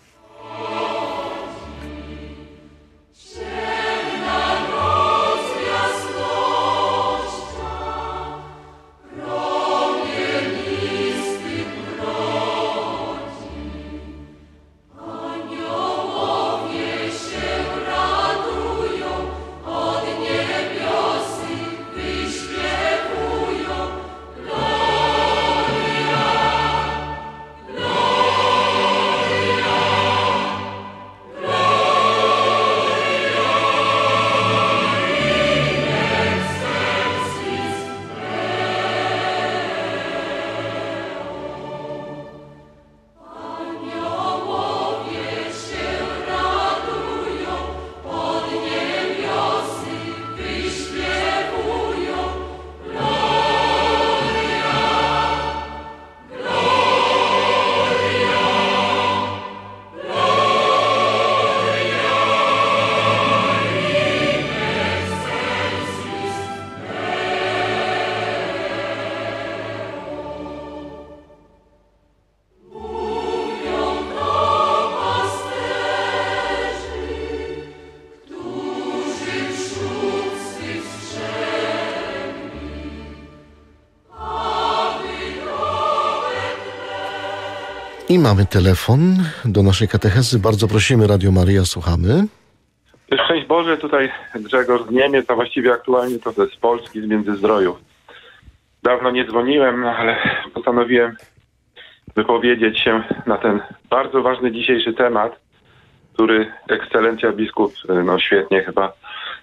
I mamy telefon do naszej katechezy. Bardzo prosimy, Radio Maryja, słuchamy. Szczęść Boże, tutaj Grzegorz z Niemiec, a właściwie aktualnie to z Polski, z Międzyzdrojów. Dawno nie dzwoniłem, ale postanowiłem wypowiedzieć się na ten bardzo ważny dzisiejszy temat, który ekscelencja biskup, świetnie chyba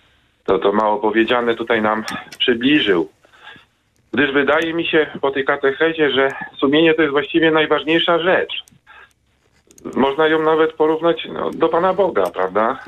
to mało powiedziane tutaj nam przybliżył. Gdyż wydaje mi się po tej katechezie, że sumienie to jest właściwie najważniejsza rzecz. Można ją nawet porównać do Pana Boga, prawda?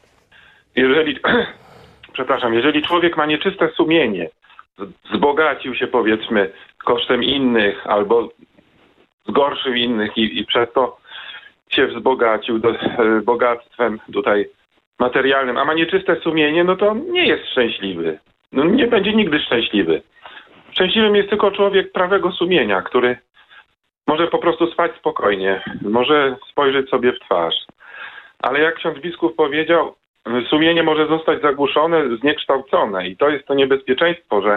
Jeżeli człowiek ma nieczyste sumienie, wzbogacił się powiedzmy kosztem innych albo zgorszył innych i przez to się wzbogacił bogactwem tutaj materialnym, a ma nieczyste sumienie, no to nie jest szczęśliwy. No nie będzie nigdy szczęśliwy. Szczęśliwym jest tylko człowiek prawego sumienia, który może po prostu spać spokojnie, może spojrzeć sobie w twarz. Ale jak ksiądz biskup powiedział, sumienie może zostać zagłuszone, zniekształcone i to jest to niebezpieczeństwo, że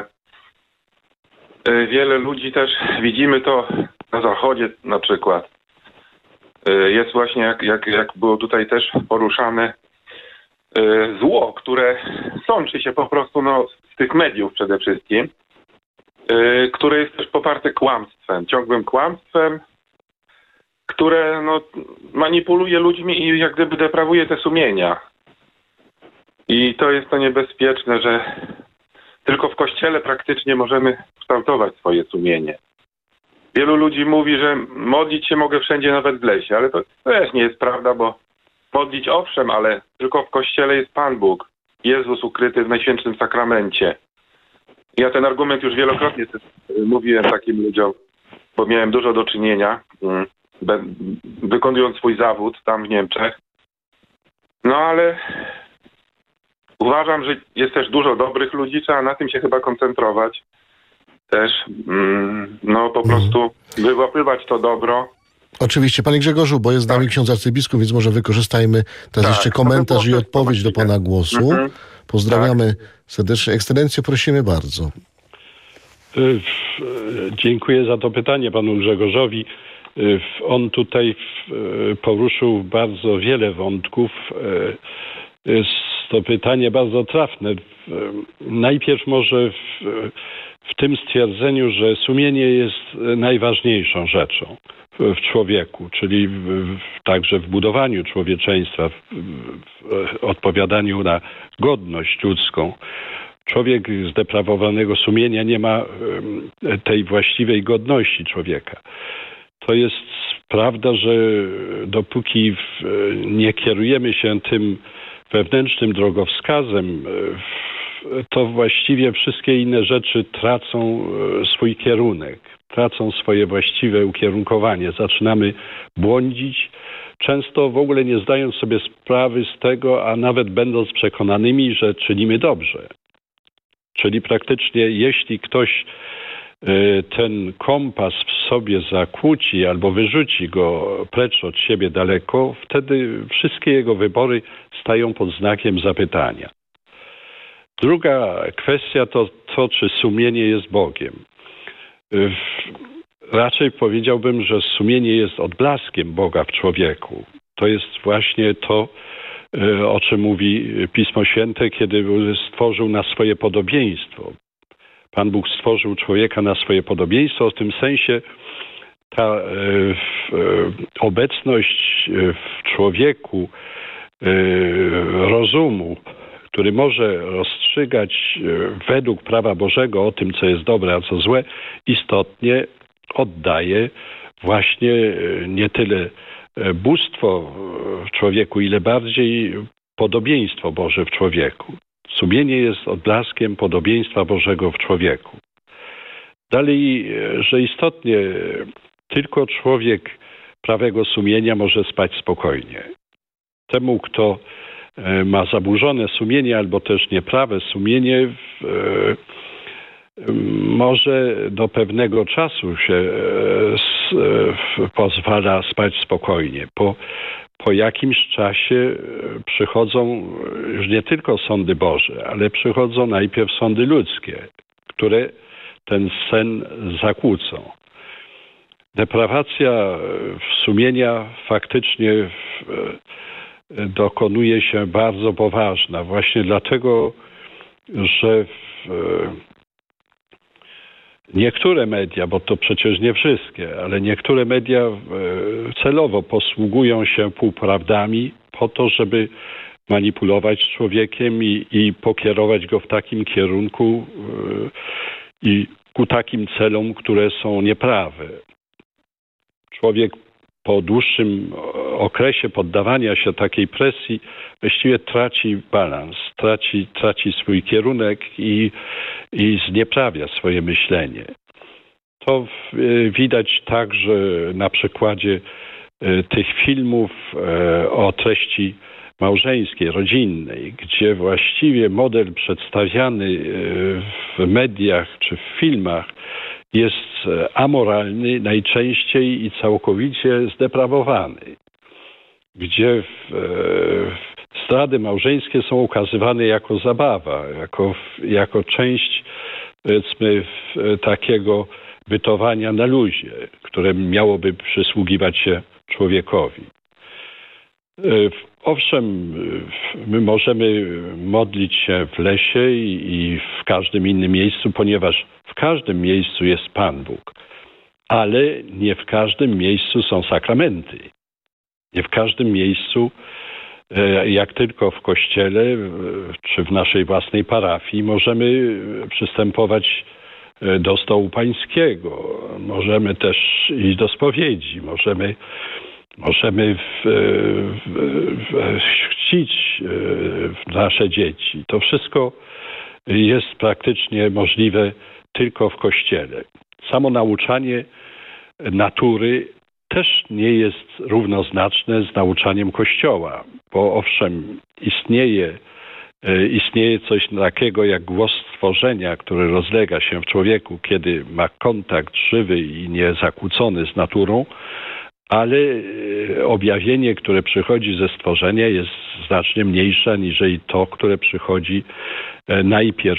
wiele ludzi też, widzimy to na Zachodzie na przykład, jest właśnie jak było tutaj też poruszane, zło, które sączy się po prostu z tych mediów przede wszystkim, które jest też poparte kłamstwem, ciągłym kłamstwem, które manipuluje ludźmi i jak gdyby deprawuje te sumienia. I to jest to niebezpieczne, że tylko w Kościele praktycznie możemy kształtować swoje sumienie. Wielu ludzi mówi, że modlić się mogę wszędzie, nawet w lesie, ale to też nie jest prawda, bo modlić owszem, ale tylko w Kościele jest Pan Bóg, Jezus ukryty w Najświętszym Sakramencie. Ja ten argument już wielokrotnie mówiłem takim ludziom, bo miałem dużo do czynienia wykonując swój zawód tam w Niemczech. No ale uważam, że jest też dużo dobrych ludzi, trzeba na tym się chyba koncentrować. Też po prostu wyłapywać to dobro. Oczywiście, panie Grzegorzu, bo jest z nami ksiądz arcybiskup, więc może wykorzystajmy teraz jeszcze komentarz i odpowiedź do pana głosu. Pozdrawiamy serdecznie. Ekscelencjo, prosimy bardzo. Dziękuję za to pytanie panu Grzegorzowi. On tutaj poruszył bardzo wiele wątków. Jest to pytanie bardzo trafne. Najpierw może w tym stwierdzeniu, że sumienie jest najważniejszą rzeczą w człowieku, czyli także w budowaniu człowieczeństwa, w odpowiadaniu na godność ludzką. Człowiek zdeprawowanego sumienia nie ma tej właściwej godności człowieka. To jest prawda, że dopóki nie kierujemy się tym wewnętrznym drogowskazem, to właściwie wszystkie inne rzeczy tracą swój kierunek, tracą swoje właściwe ukierunkowanie. Zaczynamy błądzić, często w ogóle nie zdając sobie sprawy z tego, a nawet będąc przekonanymi, że czynimy dobrze. Czyli praktycznie jeśli ktoś ten kompas w sobie zakłóci albo wyrzuci go precz od siebie daleko, wtedy wszystkie jego wybory stają pod znakiem zapytania. Druga kwestia to, czy sumienie jest Bogiem. Raczej powiedziałbym, że sumienie jest odblaskiem Boga w człowieku. To jest właśnie to, o czym mówi Pismo Święte, kiedy stworzył na swoje podobieństwo. Pan Bóg stworzył człowieka na swoje podobieństwo. W tym sensie ta obecność w człowieku rozumu, który może rozstrzygać według prawa Bożego o tym, co jest dobre, a co złe, istotnie oddaje właśnie nie tyle bóstwo w człowieku, ile bardziej podobieństwo Boże w człowieku. Sumienie jest odblaskiem podobieństwa Bożego w człowieku. Dalej, że istotnie tylko człowiek prawego sumienia może spać spokojnie. Temu, kto ma zaburzone sumienie albo też nieprawe sumienie, może do pewnego czasu się pozwala spać spokojnie. Po jakimś czasie przychodzą już nie tylko sądy Boże, ale przychodzą najpierw sądy ludzkie, które ten sen zakłócą. Deprawacja sumienia faktycznie dokonuje się bardzo poważna. Właśnie dlatego, że niektóre media, bo to przecież nie wszystkie, ale niektóre media celowo posługują się półprawdami po to, żeby manipulować człowiekiem i pokierować go w takim kierunku i ku takim celom, które są nieprawe. Człowiek po dłuższym okresie poddawania się takiej presji właściwie traci balans, traci swój kierunek i znieprawia swoje myślenie. To widać także na przykładzie tych filmów o treści małżeńskiej, rodzinnej, gdzie właściwie model przedstawiany w mediach czy w filmach jest amoralny najczęściej i całkowicie zdeprawowany, gdzie zdrady małżeńskie są ukazywane jako zabawa, jako część, powiedzmy, takiego bytowania na luzie, które miałoby przysługiwać się człowiekowi. Owszem, my możemy modlić się w lesie i w każdym innym miejscu, ponieważ w każdym miejscu jest Pan Bóg, ale nie w każdym miejscu są sakramenty. Nie w każdym miejscu, jak tylko w kościele czy w naszej własnej parafii, możemy przystępować do stołu pańskiego. Możemy też iść do spowiedzi, możemy chrzcić nasze dzieci. To wszystko jest praktycznie możliwe tylko w Kościele. Samo nauczanie natury też nie jest równoznaczne z nauczaniem Kościoła, bo owszem, istnieje coś takiego jak głos stworzenia, który rozlega się w człowieku, kiedy ma kontakt żywy i niezakłócony z naturą, ale objawienie, które przychodzi ze stworzenia, jest znacznie mniejsze aniżeli to, które przychodzi najpierw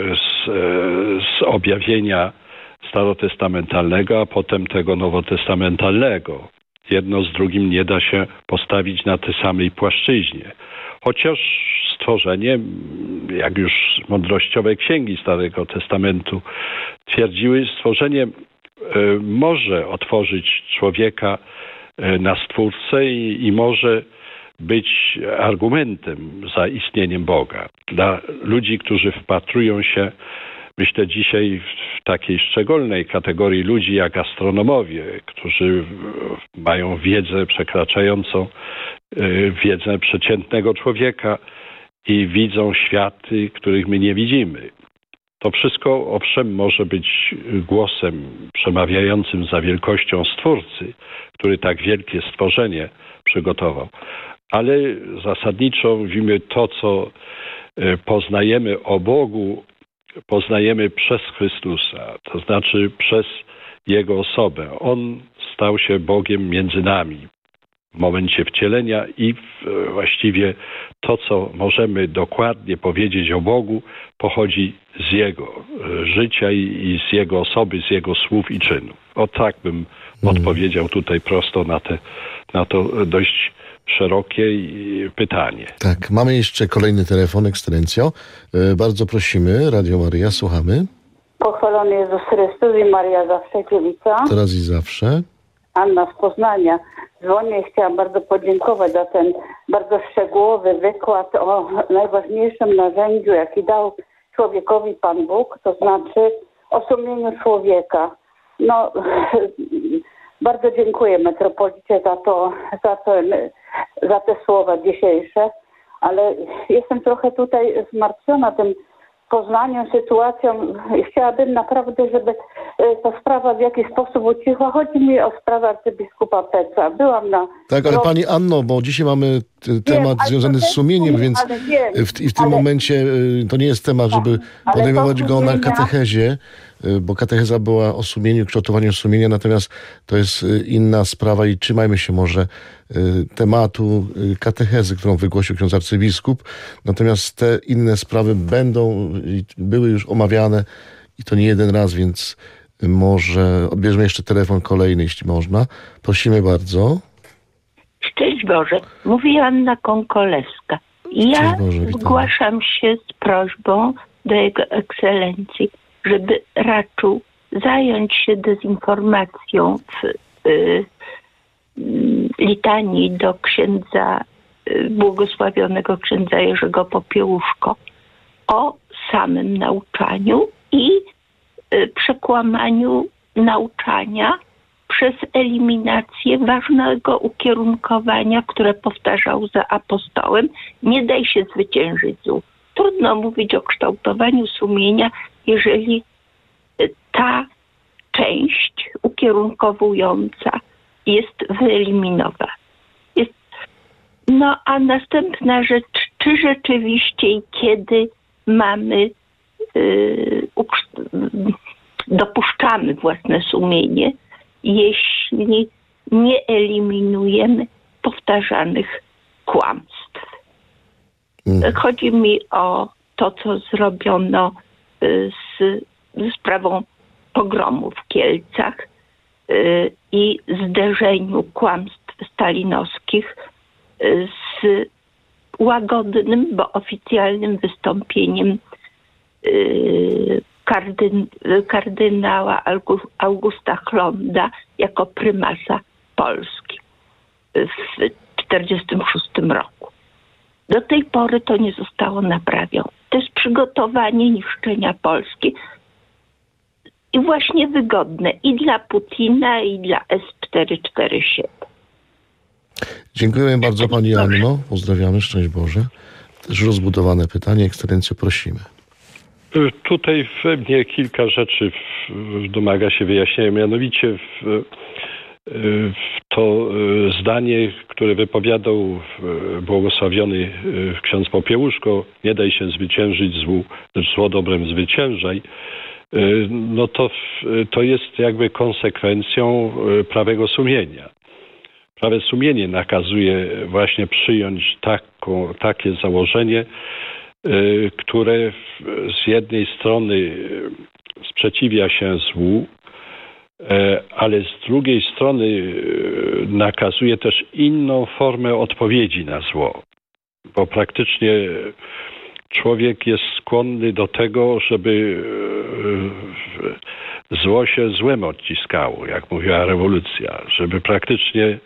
z objawienia starotestamentalnego, a potem tego nowotestamentalnego. Jedno z drugim nie da się postawić na tej samej płaszczyźnie. Chociaż stworzenie, jak już mądrościowe księgi Starego Testamentu twierdziły, stworzenie może otworzyć człowieka na Stwórcę i może być argumentem za istnieniem Boga. Dla ludzi, którzy wpatrują się, myślę dzisiaj w takiej szczególnej kategorii ludzi jak astronomowie, którzy mają wiedzę przekraczającą wiedzę przeciętnego człowieka i widzą światy, których my nie widzimy. To wszystko, owszem, może być głosem przemawiającym za wielkością Stwórcy, który tak wielkie stworzenie przygotował. Ale zasadniczo mówimy to, co poznajemy o Bogu, poznajemy przez Chrystusa, to znaczy przez Jego osobę. On stał się Bogiem między nami w momencie wcielenia i właściwie to, co możemy dokładnie powiedzieć o Bogu, pochodzi z Jego życia i z Jego osoby, z Jego słów i czynów. O tak bym odpowiedział tutaj prosto na to dość szerokie pytanie. Tak, mamy jeszcze kolejny telefon, ekscelencjo. Bardzo prosimy, Radio Maryja, słuchamy. Pochwalony Jezus Chrystus i Maria zawsze dziewica. Teraz i zawsze. Anna z Poznania. Dzwonię i chciałam bardzo podziękować za ten bardzo szczegółowy wykład o najważniejszym narzędziu, jaki dał człowiekowi Pan Bóg, to znaczy o sumieniu człowieka. No, bardzo dziękuję metropolicie za te słowa dzisiejsze, ale jestem trochę tutaj zmartwiona tym Poznaniem, sytuacją. Chciałabym naprawdę, żeby ta sprawa w jakiś sposób ucichła. Chodzi mi o sprawę arcybiskupa Peca. Byłam na... Tak, ale pani Anno, bo dzisiaj mamy temat związany z sumieniem, więc w tym momencie to nie jest temat, żeby podejmować go na katechezie, bo katecheza była o sumieniu, kształtowaniu sumienia, natomiast to jest inna sprawa i trzymajmy się może tematu katechezy, którą wygłosił ksiądz arcybiskup. Natomiast te inne sprawy były już omawiane i to nie jeden raz, więc może odbierzmy jeszcze telefon kolejny, jeśli można. Prosimy bardzo. Szczęść Boże. Mówi Anna Konkolewska. Ja zgłaszam się z prośbą do Jego Ekscelencji, żeby raczył zająć się dezinformacją w litanii do księdza, błogosławionego księdza Jerzego Popiełuszko o samym nauczaniu i przekłamaniu nauczania przez eliminację ważnego ukierunkowania, które powtarzał za apostołem. Nie daj się zwyciężyć złu. Trudno mówić o kształtowaniu sumienia, jeżeli ta część ukierunkowująca jest wyeliminowana. No a następna rzecz, czy rzeczywiście i kiedy mamy, dopuszczamy własne sumienie, jeśli nie eliminujemy powtarzanych kłamstw. Chodzi mi o to, co zrobiono ze sprawą pogromu w Kielcach i zderzeniu kłamstw stalinowskich z łagodnym, bo oficjalnym wystąpieniem kardynała Augusta Chlonda jako prymasa Polski w 1946 roku. Do tej pory to nie zostało naprawione. To jest przygotowanie niszczenia Polski i właśnie wygodne i dla Putina, i dla S-447. Dziękujemy bardzo pani Anno. Pozdrawiamy, szczęść Boże. Też rozbudowane pytanie. Ekscelencjo, prosimy. Tutaj we mnie kilka rzeczy domaga się wyjaśnienia. Mianowicie to zdanie, które wypowiadał błogosławiony ksiądz Popiełuszko, nie daj się zwyciężyć złu, lecz zło dobrem zwyciężaj, no to jest jakby konsekwencją prawego sumienia. Prawe sumienie nakazuje właśnie przyjąć takie założenie, które z jednej strony sprzeciwia się złu, ale z drugiej strony nakazuje też inną formę odpowiedzi na zło. Bo praktycznie człowiek jest skłonny do tego, żeby zło się złem odciskało, jak mówiła rewolucja, żeby praktycznie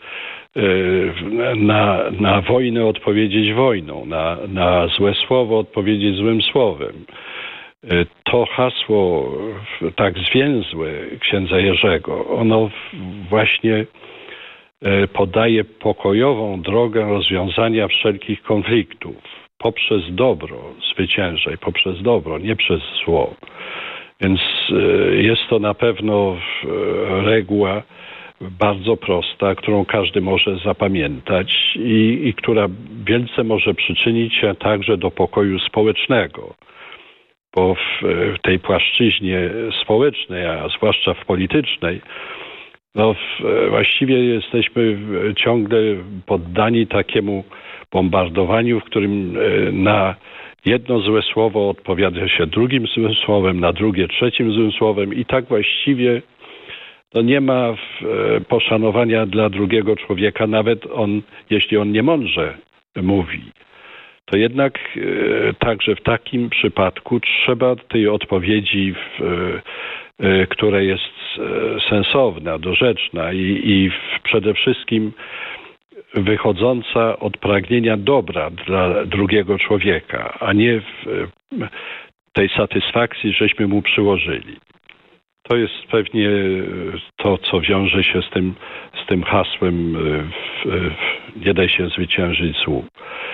na wojnę odpowiedzieć wojną, na złe słowo odpowiedzieć złym słowem. To hasło tak zwięzłe księdza Jerzego, ono właśnie podaje pokojową drogę rozwiązania wszelkich konfliktów. Poprzez dobro zwyciężaj, poprzez dobro, nie przez zło. Więc jest to na pewno reguła bardzo prosta, którą każdy może zapamiętać i która wielce może przyczynić się także do pokoju społecznego. Bo w tej płaszczyźnie społecznej, a zwłaszcza w politycznej, właściwie jesteśmy ciągle poddani takiemu bombardowaniu, w którym na jedno złe słowo odpowiada się drugim złym słowem, na drugie trzecim złym słowem i tak właściwie nie ma poszanowania dla drugiego człowieka, nawet jeśli on niemądrze mówi. To jednak także w takim przypadku trzeba tej odpowiedzi, która jest sensowna, dorzeczna i przede wszystkim wychodząca od pragnienia dobra dla drugiego człowieka, a nie tej satysfakcji, żeśmy mu przyłożyli. To jest pewnie to, co wiąże się z tym hasłem nie daj się zwyciężyć złu.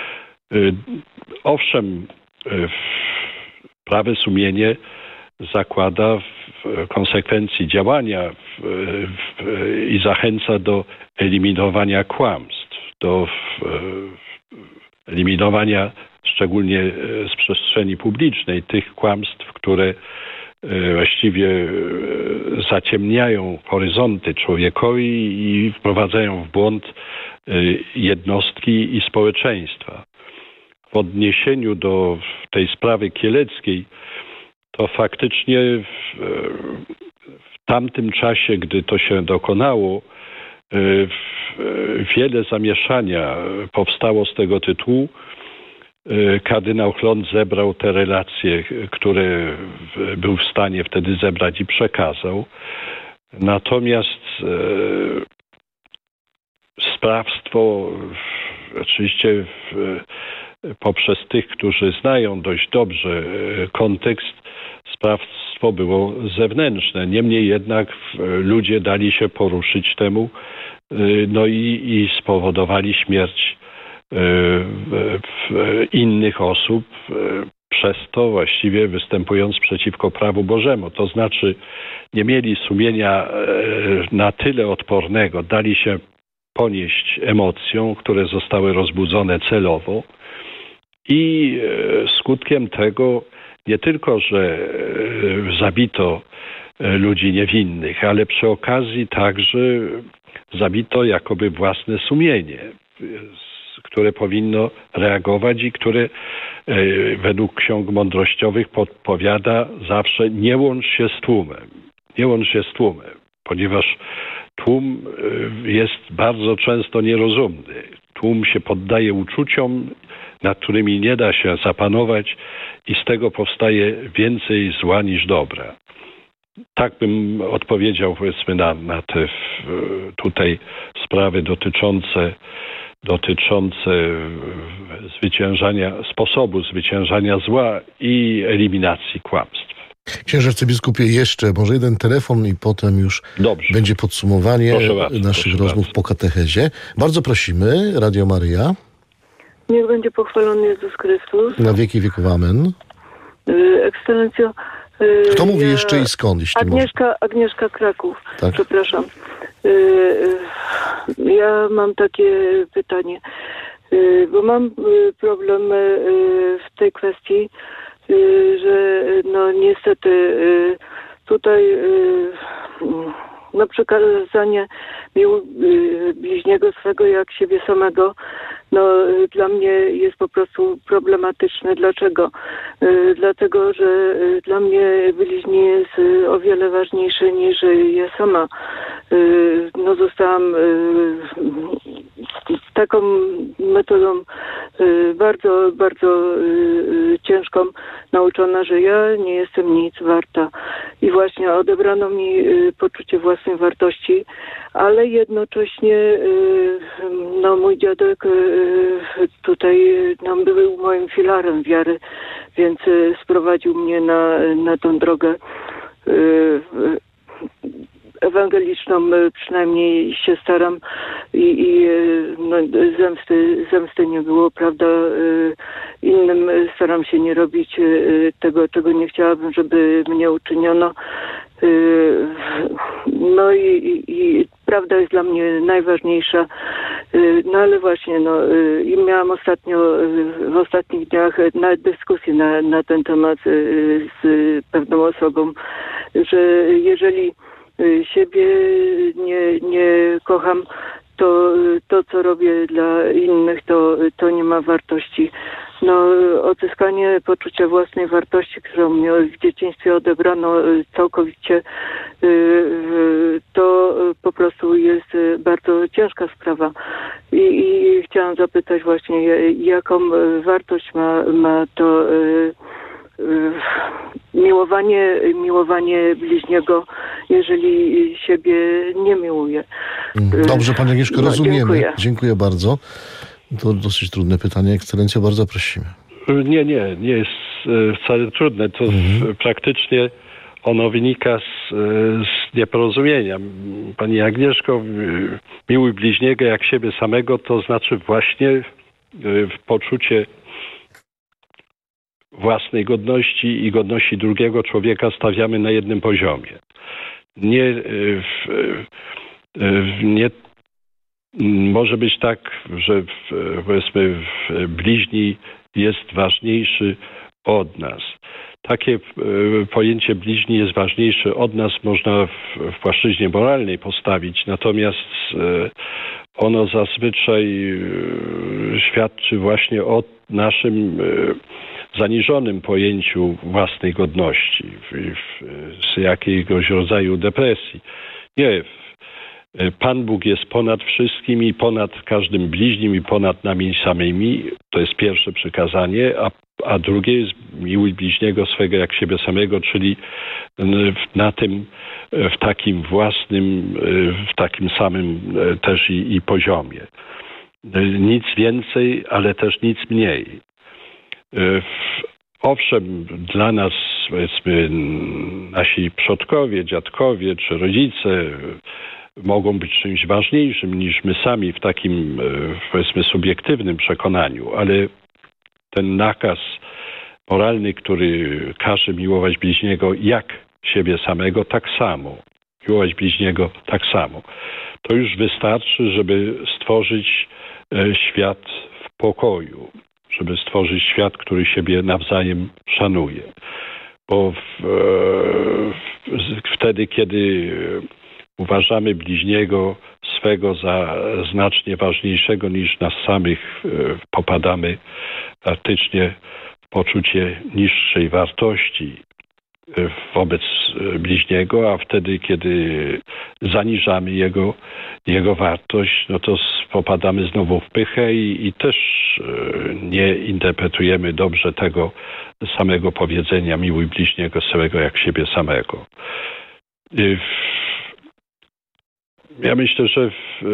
Owszem, prawe sumienie zakłada w konsekwencji działania i zachęca do eliminowania kłamstw, do eliminowania szczególnie z przestrzeni publicznej tych kłamstw, które właściwie zaciemniają horyzonty człowiekowi i wprowadzają w błąd jednostki i społeczeństwa. W odniesieniu do tej sprawy kieleckiej, to faktycznie w tamtym czasie, gdy to się dokonało, wiele zamieszania powstało z tego tytułu. Kardynał Chlont zebrał te relacje, które był w stanie wtedy zebrać i przekazał. Natomiast sprawstwo, oczywiście poprzez tych, którzy znają dość dobrze kontekst, sprawstwo było zewnętrzne. Niemniej jednak ludzie dali się poruszyć temu, no i spowodowali śmierć innych osób, przez to właściwie występując przeciwko prawu Bożemu. To znaczy nie mieli sumienia na tyle odpornego, dali się ponieść emocjom, które zostały rozbudzone celowo i skutkiem tego nie tylko, że zabito ludzi niewinnych, ale przy okazji także zabito jakoby własne sumienie, które powinno reagować i które według ksiąg mądrościowych podpowiada zawsze nie łącz się z tłumem. Nie łącz się z tłumem, ponieważ tłum jest bardzo często nierozumny. Tłum się poddaje uczuciom, nad którymi nie da się zapanować i z tego powstaje więcej zła niż dobra. Tak bym odpowiedział, powiedzmy, na te tutaj sprawy dotyczące sposobu zwyciężania zła i eliminacji kłamstw. Księże arcybiskupie, jeszcze może jeden telefon i potem już będzie podsumowanie naszych rozmów po katechezie. Bardzo prosimy, Radio Maryja. Niech będzie pochwalony Jezus Chrystus. Na wieki wieków, amen. Ekscelencjo. Kto mówi jeszcze i skąd? Agnieszka Kraków, tak? Przepraszam. Ja mam takie pytanie, bo mam problem w tej kwestii, że no niestety tutaj no przekazanie bliźniego swego jak siebie samego, no dla mnie jest po prostu problematyczne. Dlaczego? Dlatego, że dla mnie bliźni jest o wiele ważniejsze niż ja sama. No zostałam taką metodą bardzo, bardzo ciężką nauczona, że ja nie jestem nic warta. I właśnie odebrano mi poczucie własnej wartości, ale jednocześnie no mój dziadek tutaj no, był moim filarem wiary, więc sprowadził mnie na tą drogę ewangeliczną, przynajmniej się staram i no, zemsty nie było, prawda, innym staram się nie robić tego, czego nie chciałabym, żeby mnie uczyniono. No i prawda jest dla mnie najważniejsza. No ale właśnie, no i miałam w ostatnich dniach nawet dyskusję na ten temat z pewną osobą, że jeżeli siebie nie kocham, to co robię dla innych, to nie ma wartości. No, odzyskanie poczucia własnej wartości, którą mi w dzieciństwie odebrano całkowicie, to po prostu jest bardzo ciężka sprawa. I chciałam zapytać właśnie, jaką wartość ma to miłowanie bliźniego, jeżeli siebie nie miłuje. Dobrze, Pani Agnieszko, rozumiemy. Dziękuję. Dziękuję bardzo. To dosyć trudne pytanie. Ekscelencjo, bardzo prosimy. Nie jest wcale trudne. To praktycznie ono wynika z nieporozumienia. Pani Agnieszko, miłuj bliźniego jak siebie samego, to znaczy właśnie poczucie własnej godności i godności drugiego człowieka stawiamy na jednym poziomie. Nie może być tak, że powiedzmy bliźni jest ważniejszy od nas. Takie pojęcie bliźni jest ważniejsze od nas można w płaszczyźnie moralnej postawić, natomiast ono zazwyczaj świadczy właśnie o naszym zaniżonym pojęciu własnej godności, z jakiegoś rodzaju depresji. Nie, Pan Bóg jest ponad wszystkim i ponad każdym bliźnim i ponad nami samymi. To jest pierwsze przykazanie, a drugie jest miłuj bliźniego swego jak siebie samego, czyli w takim własnym, w takim samym też i poziomie. Nic więcej, ale też nic mniej. Owszem, dla nas, powiedzmy, nasi przodkowie, dziadkowie czy rodzice mogą być czymś ważniejszym niż my sami w takim, powiedzmy, subiektywnym przekonaniu, ale ten nakaz moralny, który każe miłować bliźniego jak siebie samego, tak samo. Miłować bliźniego tak samo. To już wystarczy, żeby stworzyć świat w pokoju. Żeby stworzyć świat, który siebie nawzajem szanuje. Bo wtedy, kiedy uważamy bliźniego swego za znacznie ważniejszego niż nas samych, popadamy praktycznie w poczucie niższej wartości wobec bliźniego, a wtedy, kiedy zaniżamy jego wartość, no to popadamy znowu w pychę i też nie interpretujemy dobrze tego samego powiedzenia miłuj bliźniego swego jak siebie samego. Ja myślę, że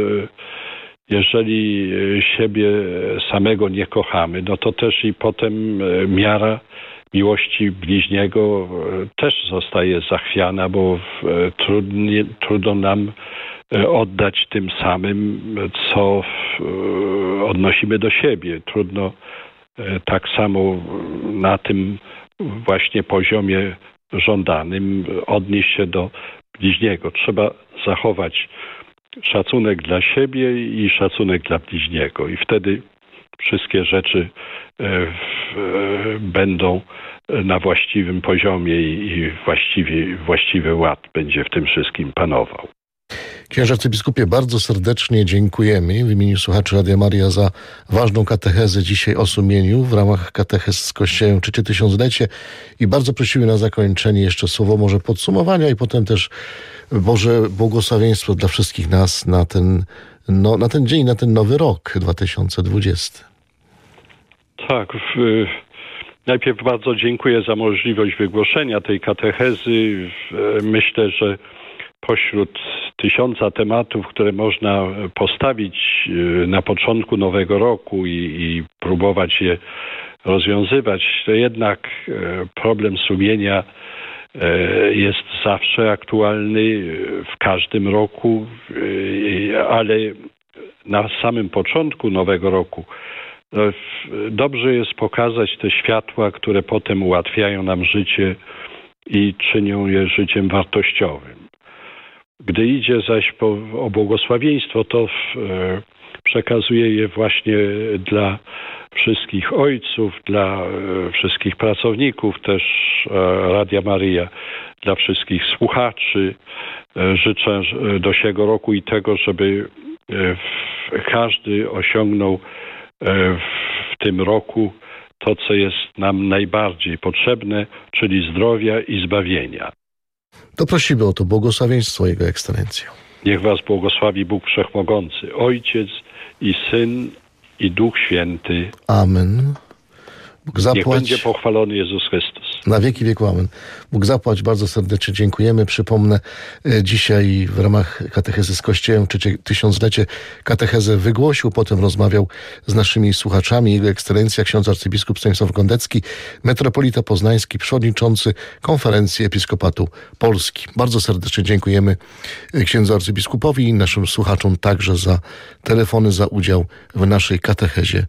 jeżeli siebie samego nie kochamy, no to też i potem miara miłości bliźniego też zostaje zachwiana, bo trudno nam oddać tym samym, co odnosimy do siebie. Trudno tak samo na tym właśnie poziomie żądanym odnieść się do bliźniego. Trzeba zachować szacunek dla siebie i szacunek dla bliźniego. I wtedy wszystkie rzeczy będą na właściwym poziomie i właściwy ład będzie w tym wszystkim panował. Księże arcybiskupie, bardzo serdecznie dziękujemy w imieniu słuchaczy Radia Maria za ważną katechezę dzisiaj o sumieniu w ramach katechez z Kościołem trzecie tysiąclecie i bardzo prosimy na zakończenie jeszcze słowo może podsumowania i potem też Boże błogosławieństwo dla wszystkich nas na ten dzień, na ten nowy rok 2020. Tak. Najpierw bardzo dziękuję za możliwość wygłoszenia tej katechezy. Myślę, że pośród 1000 tematów, które można postawić na początku nowego roku i próbować je rozwiązywać, to jednak problem sumienia jest zawsze aktualny w każdym roku, ale na samym początku nowego roku dobrze jest pokazać te światła, które potem ułatwiają nam życie i czynią je życiem wartościowym. Gdy idzie zaś o błogosławieństwo, to przekazuję je właśnie dla wszystkich ojców, dla wszystkich pracowników też Radia Maria, dla wszystkich słuchaczy. Życzę do siego roku i tego, żeby każdy osiągnął w tym roku to, co jest nam najbardziej potrzebne, czyli zdrowia i zbawienia. To prosimy o to błogosławieństwo Jego Ekscelencją. Niech was błogosławi Bóg Wszechmogący, Ojciec i Syn i Duch Święty. Amen. Bóg zapłać. Niech będzie pochwalony Jezus Chrystus. Na wieki wieku amen. Bóg zapłać, bardzo serdecznie dziękujemy. Przypomnę, dzisiaj w ramach katechezy z Kościołem trzecie tysiąclecie katechezę wygłosił, potem rozmawiał z naszymi słuchaczami Jego Ekscelencja ksiądz arcybiskup Stanisław Gondecki, metropolita poznański, przewodniczący Konferencji Episkopatu Polski. Bardzo serdecznie dziękujemy księdzu arcybiskupowi i naszym słuchaczom także za telefony, za udział w naszej katechezie